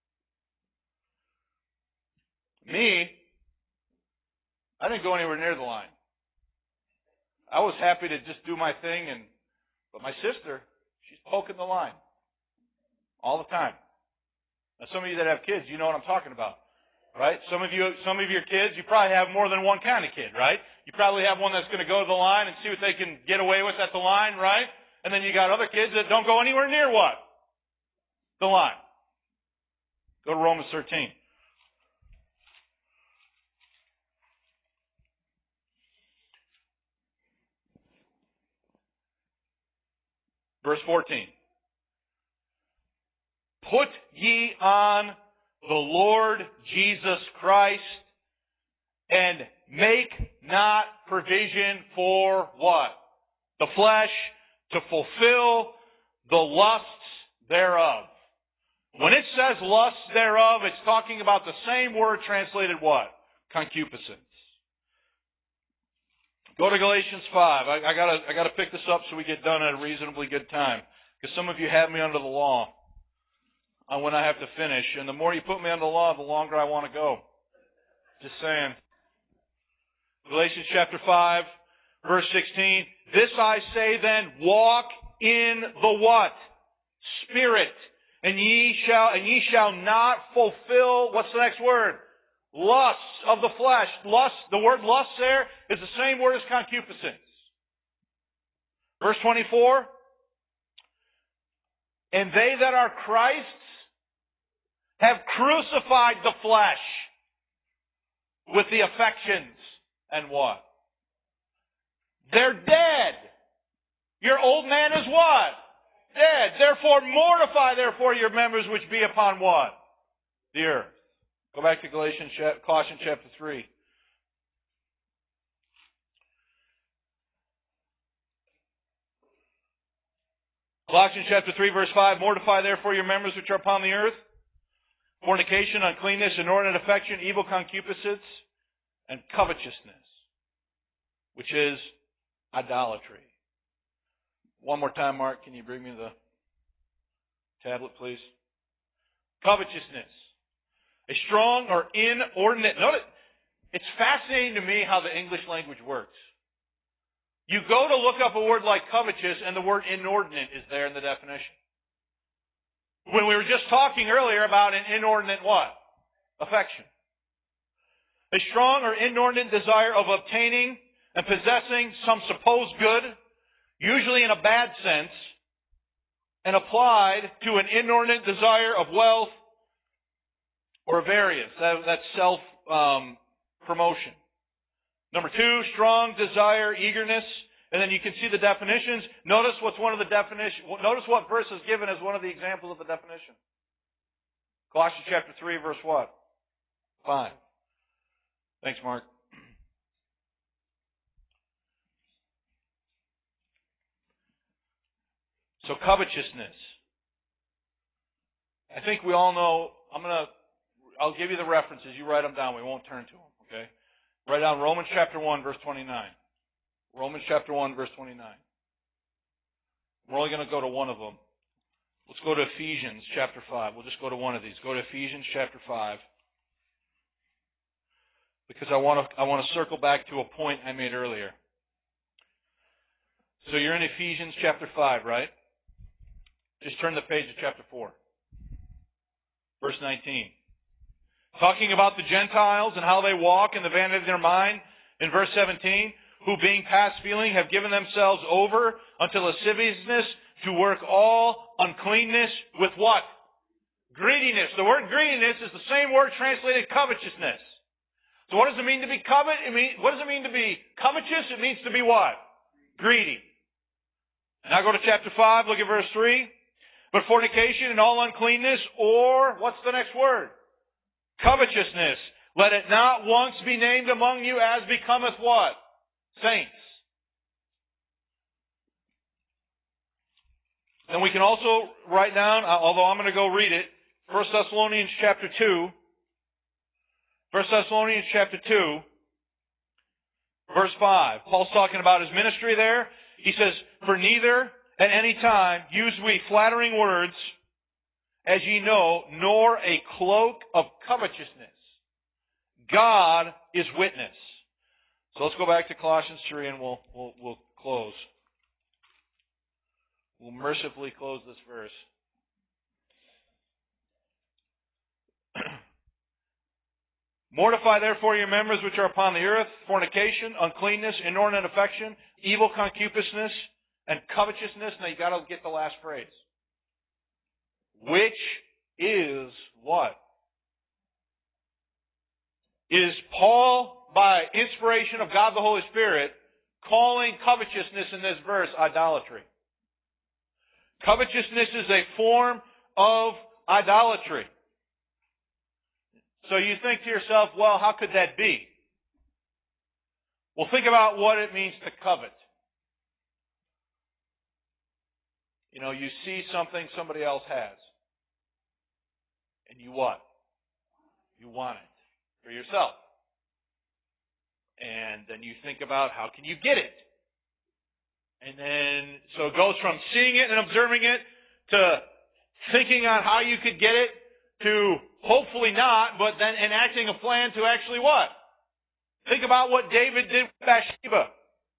Me, I didn't go anywhere near the line. I was happy to just do my thing, and but my sister, she's poking the line all the time. Now, some of you that have kids, you know what I'm talking about, right? Some of you, some of your kids, you probably have more than one kind of kid, right? You probably have one that's going to go to the line and see what they can get away with at the line, right? And then you got other kids that don't go anywhere near what? The line. Go to Romans thirteen. Verse fourteen. Put ye on the Lord Jesus Christ, and make not provision for what? The flesh, to fulfill the lusts thereof. When it says lusts thereof, it's talking about the same word translated what? Concupiscence. Go to Galatians five. I, I gotta, I gotta pick this up so we get done at a reasonably good time. Because some of you have me under the law on when I have to finish. And the more you put me under the law, the longer I want to go. Just saying. Galatians chapter five, verse sixteen. This I say then, walk in the what? Spirit. And ye shall, and ye shall not fulfill, what's the next word? Lusts of the flesh. Lust, the word lust there is the same word as concupiscence. Verse twenty-four. And they that are Christ's have crucified the flesh with the affections and what? They're dead. Your old man is what? Dead. Therefore mortify therefore your members which be upon what? The earth. Go back to Galatians, Colossians chapter three. Colossians chapter three, verse five. Mortify therefore your members which are upon the earth. Fornication, uncleanness, inordinate affection, evil concupiscence, and covetousness, which is idolatry. One more time, Mark, can you bring me the tablet, please? Covetousness. A strong or inordinate. Notice, it's fascinating to me how the English language works. You go to look up a word like covetous, and the word inordinate is there in the definition. When we were just talking earlier about an inordinate what? Affection. A strong or inordinate desire of obtaining and possessing some supposed good, usually in a bad sense, and applied to an inordinate desire of wealth or variance. That, that's self um, promotion. Number two, strong desire, eagerness. And then you can see the definitions. Notice what's one of the definitions. Notice what verse is given as one of the examples of the definition. Colossians chapter three, verse what? Five. Thanks, Mark. So covetousness. I think we all know. I'm gonna. I'll give you the references. You write them down. We won't turn to them. Okay. Write down Romans chapter one, verse twenty-nine. Romans chapter one, verse twenty-nine. We're only going to go to one of them. Let's go to Ephesians chapter five. We'll just go to one of these. Go to Ephesians chapter five. Because I want to I want to circle back to a point I made earlier. So you're in Ephesians chapter five, right? Just turn the page to chapter four. Verse nineteen. Talking about the Gentiles and how they walk in the vanity of their mind. In verse seventeen, who being past feeling have given themselves over unto lasciviousness to work all uncleanness with what? Greediness. The word greediness is the same word translated covetousness. So what does it mean to be covet? It mean, what does it mean to be covetous? It means to be what? Greedy. Now go to chapter five, look at verse three. But fornication and all uncleanness, or, what's the next word? Covetousness. Let it not once be named among you as becometh what? Saints. Then we can also write down, although I'm going to go read it, First Thessalonians chapter two. First Thessalonians chapter two, verse five. Paul's talking about his ministry there. He says, for neither at any time use we flattering words, as ye know, nor a cloak of covetousness. God is witness. So let's go back to Colossians three and we'll, we'll, we'll close. We'll mercifully close this verse. Mortify therefore your members which are upon the earth, fornication, uncleanness, inordinate affection, evil concupiscence, and covetousness. Now you got to get the last phrase. Which is what? Is Paul, by inspiration of God the Holy Spirit, calling covetousness in this verse idolatry? Covetousness is a form of idolatry. So you think to yourself, well, how could that be? Well, think about what it means to covet. You know, you see something somebody else has. And you what? You want it for yourself. And then you think about how can you get it? And then, so it goes from seeing it and observing it to thinking on how you could get it to hopefully not, but then enacting a plan to actually what? Think about what David did with Bathsheba.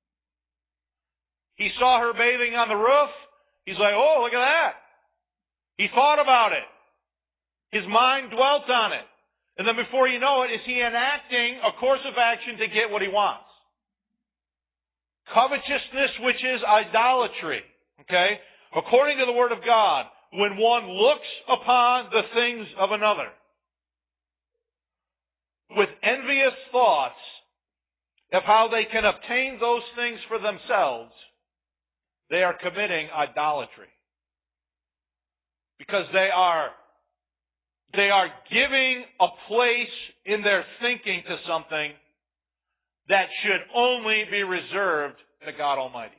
He saw her bathing on the roof. He's like, oh, look at that. He thought about it. His mind dwelt on it. And then before you know it, is he enacting a course of action to get what he wants? Covetousness, which is idolatry. Okay? According to the Word of God, when one looks upon the things of another with envious thoughts of how they can obtain those things for themselves, they are committing idolatry. Because they are, they are giving a place in their thinking to something that should only be reserved to God Almighty.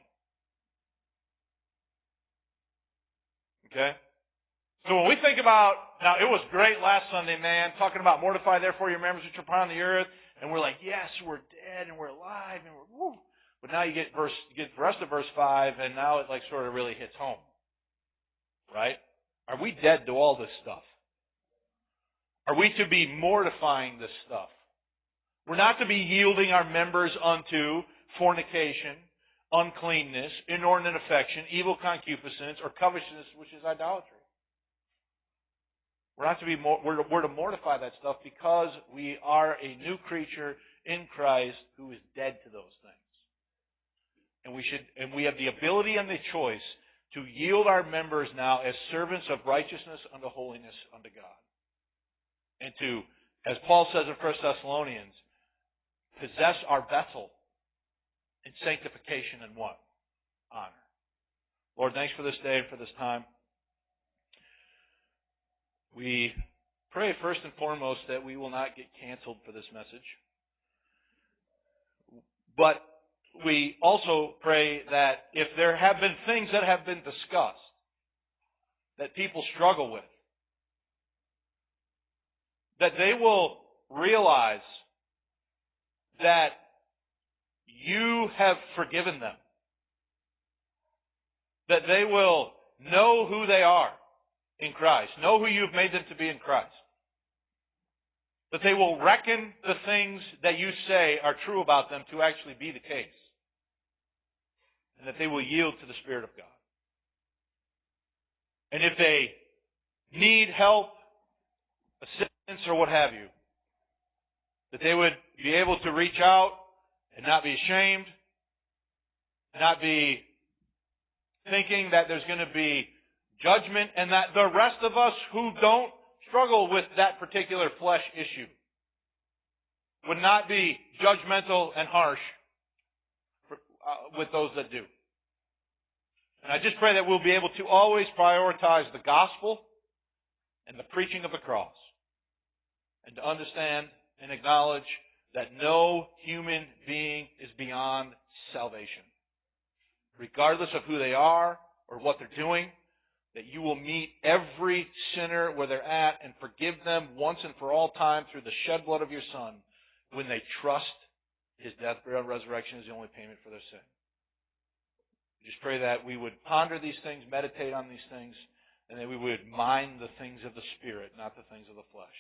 Okay? So when we think about, now it was great last Sunday, man, talking about mortify therefore your members which are upon the earth, and we're like, yes, we're dead and we're alive and we're woo. But now you get verse, you get the rest of verse five, and now it like sort of really hits home. Right? Are we dead to all this stuff? Are we to be mortifying this stuff? We're not to be yielding our members unto fornication, uncleanness, inordinate affection, evil concupiscence, or covetousness, which is idolatry. We're not to be more, we're, we're to mortify that stuff because we are a new creature in Christ who is dead to those things. And we should, and we have the ability and the choice to yield our members now as servants of righteousness unto holiness unto God. And to, as Paul says in First Thessalonians, possess our vessel in sanctification and what? Honor. Lord, thanks for this day and for this time. We pray first and foremost that we will not get canceled for this message. But we also pray that if there have been things that have been discussed that people struggle with, that they will realize that you have forgiven them. That they will know who they are in Christ, know who you've made them to be in Christ. That they will reckon the things that you say are true about them to actually be the case. And that they will yield to the Spirit of God. And if they need help, assistance, or what have you, that they would be able to reach out and not be ashamed, not be thinking that there's going to be judgment, and that the rest of us who don't struggle with that particular flesh issue would not be judgmental and harsh for, uh, with those that do. And I just pray that we'll be able to always prioritize the gospel and the preaching of the cross, and to understand and acknowledge that no human being is beyond salvation. Regardless of who they are or what they're doing, that you will meet every sinner where they're at and forgive them once and for all time through the shed blood of your Son when they trust His death, burial, and resurrection as the only payment for their sin. We just pray that we would ponder these things, meditate on these things, and that we would mind the things of the Spirit, not the things of the flesh.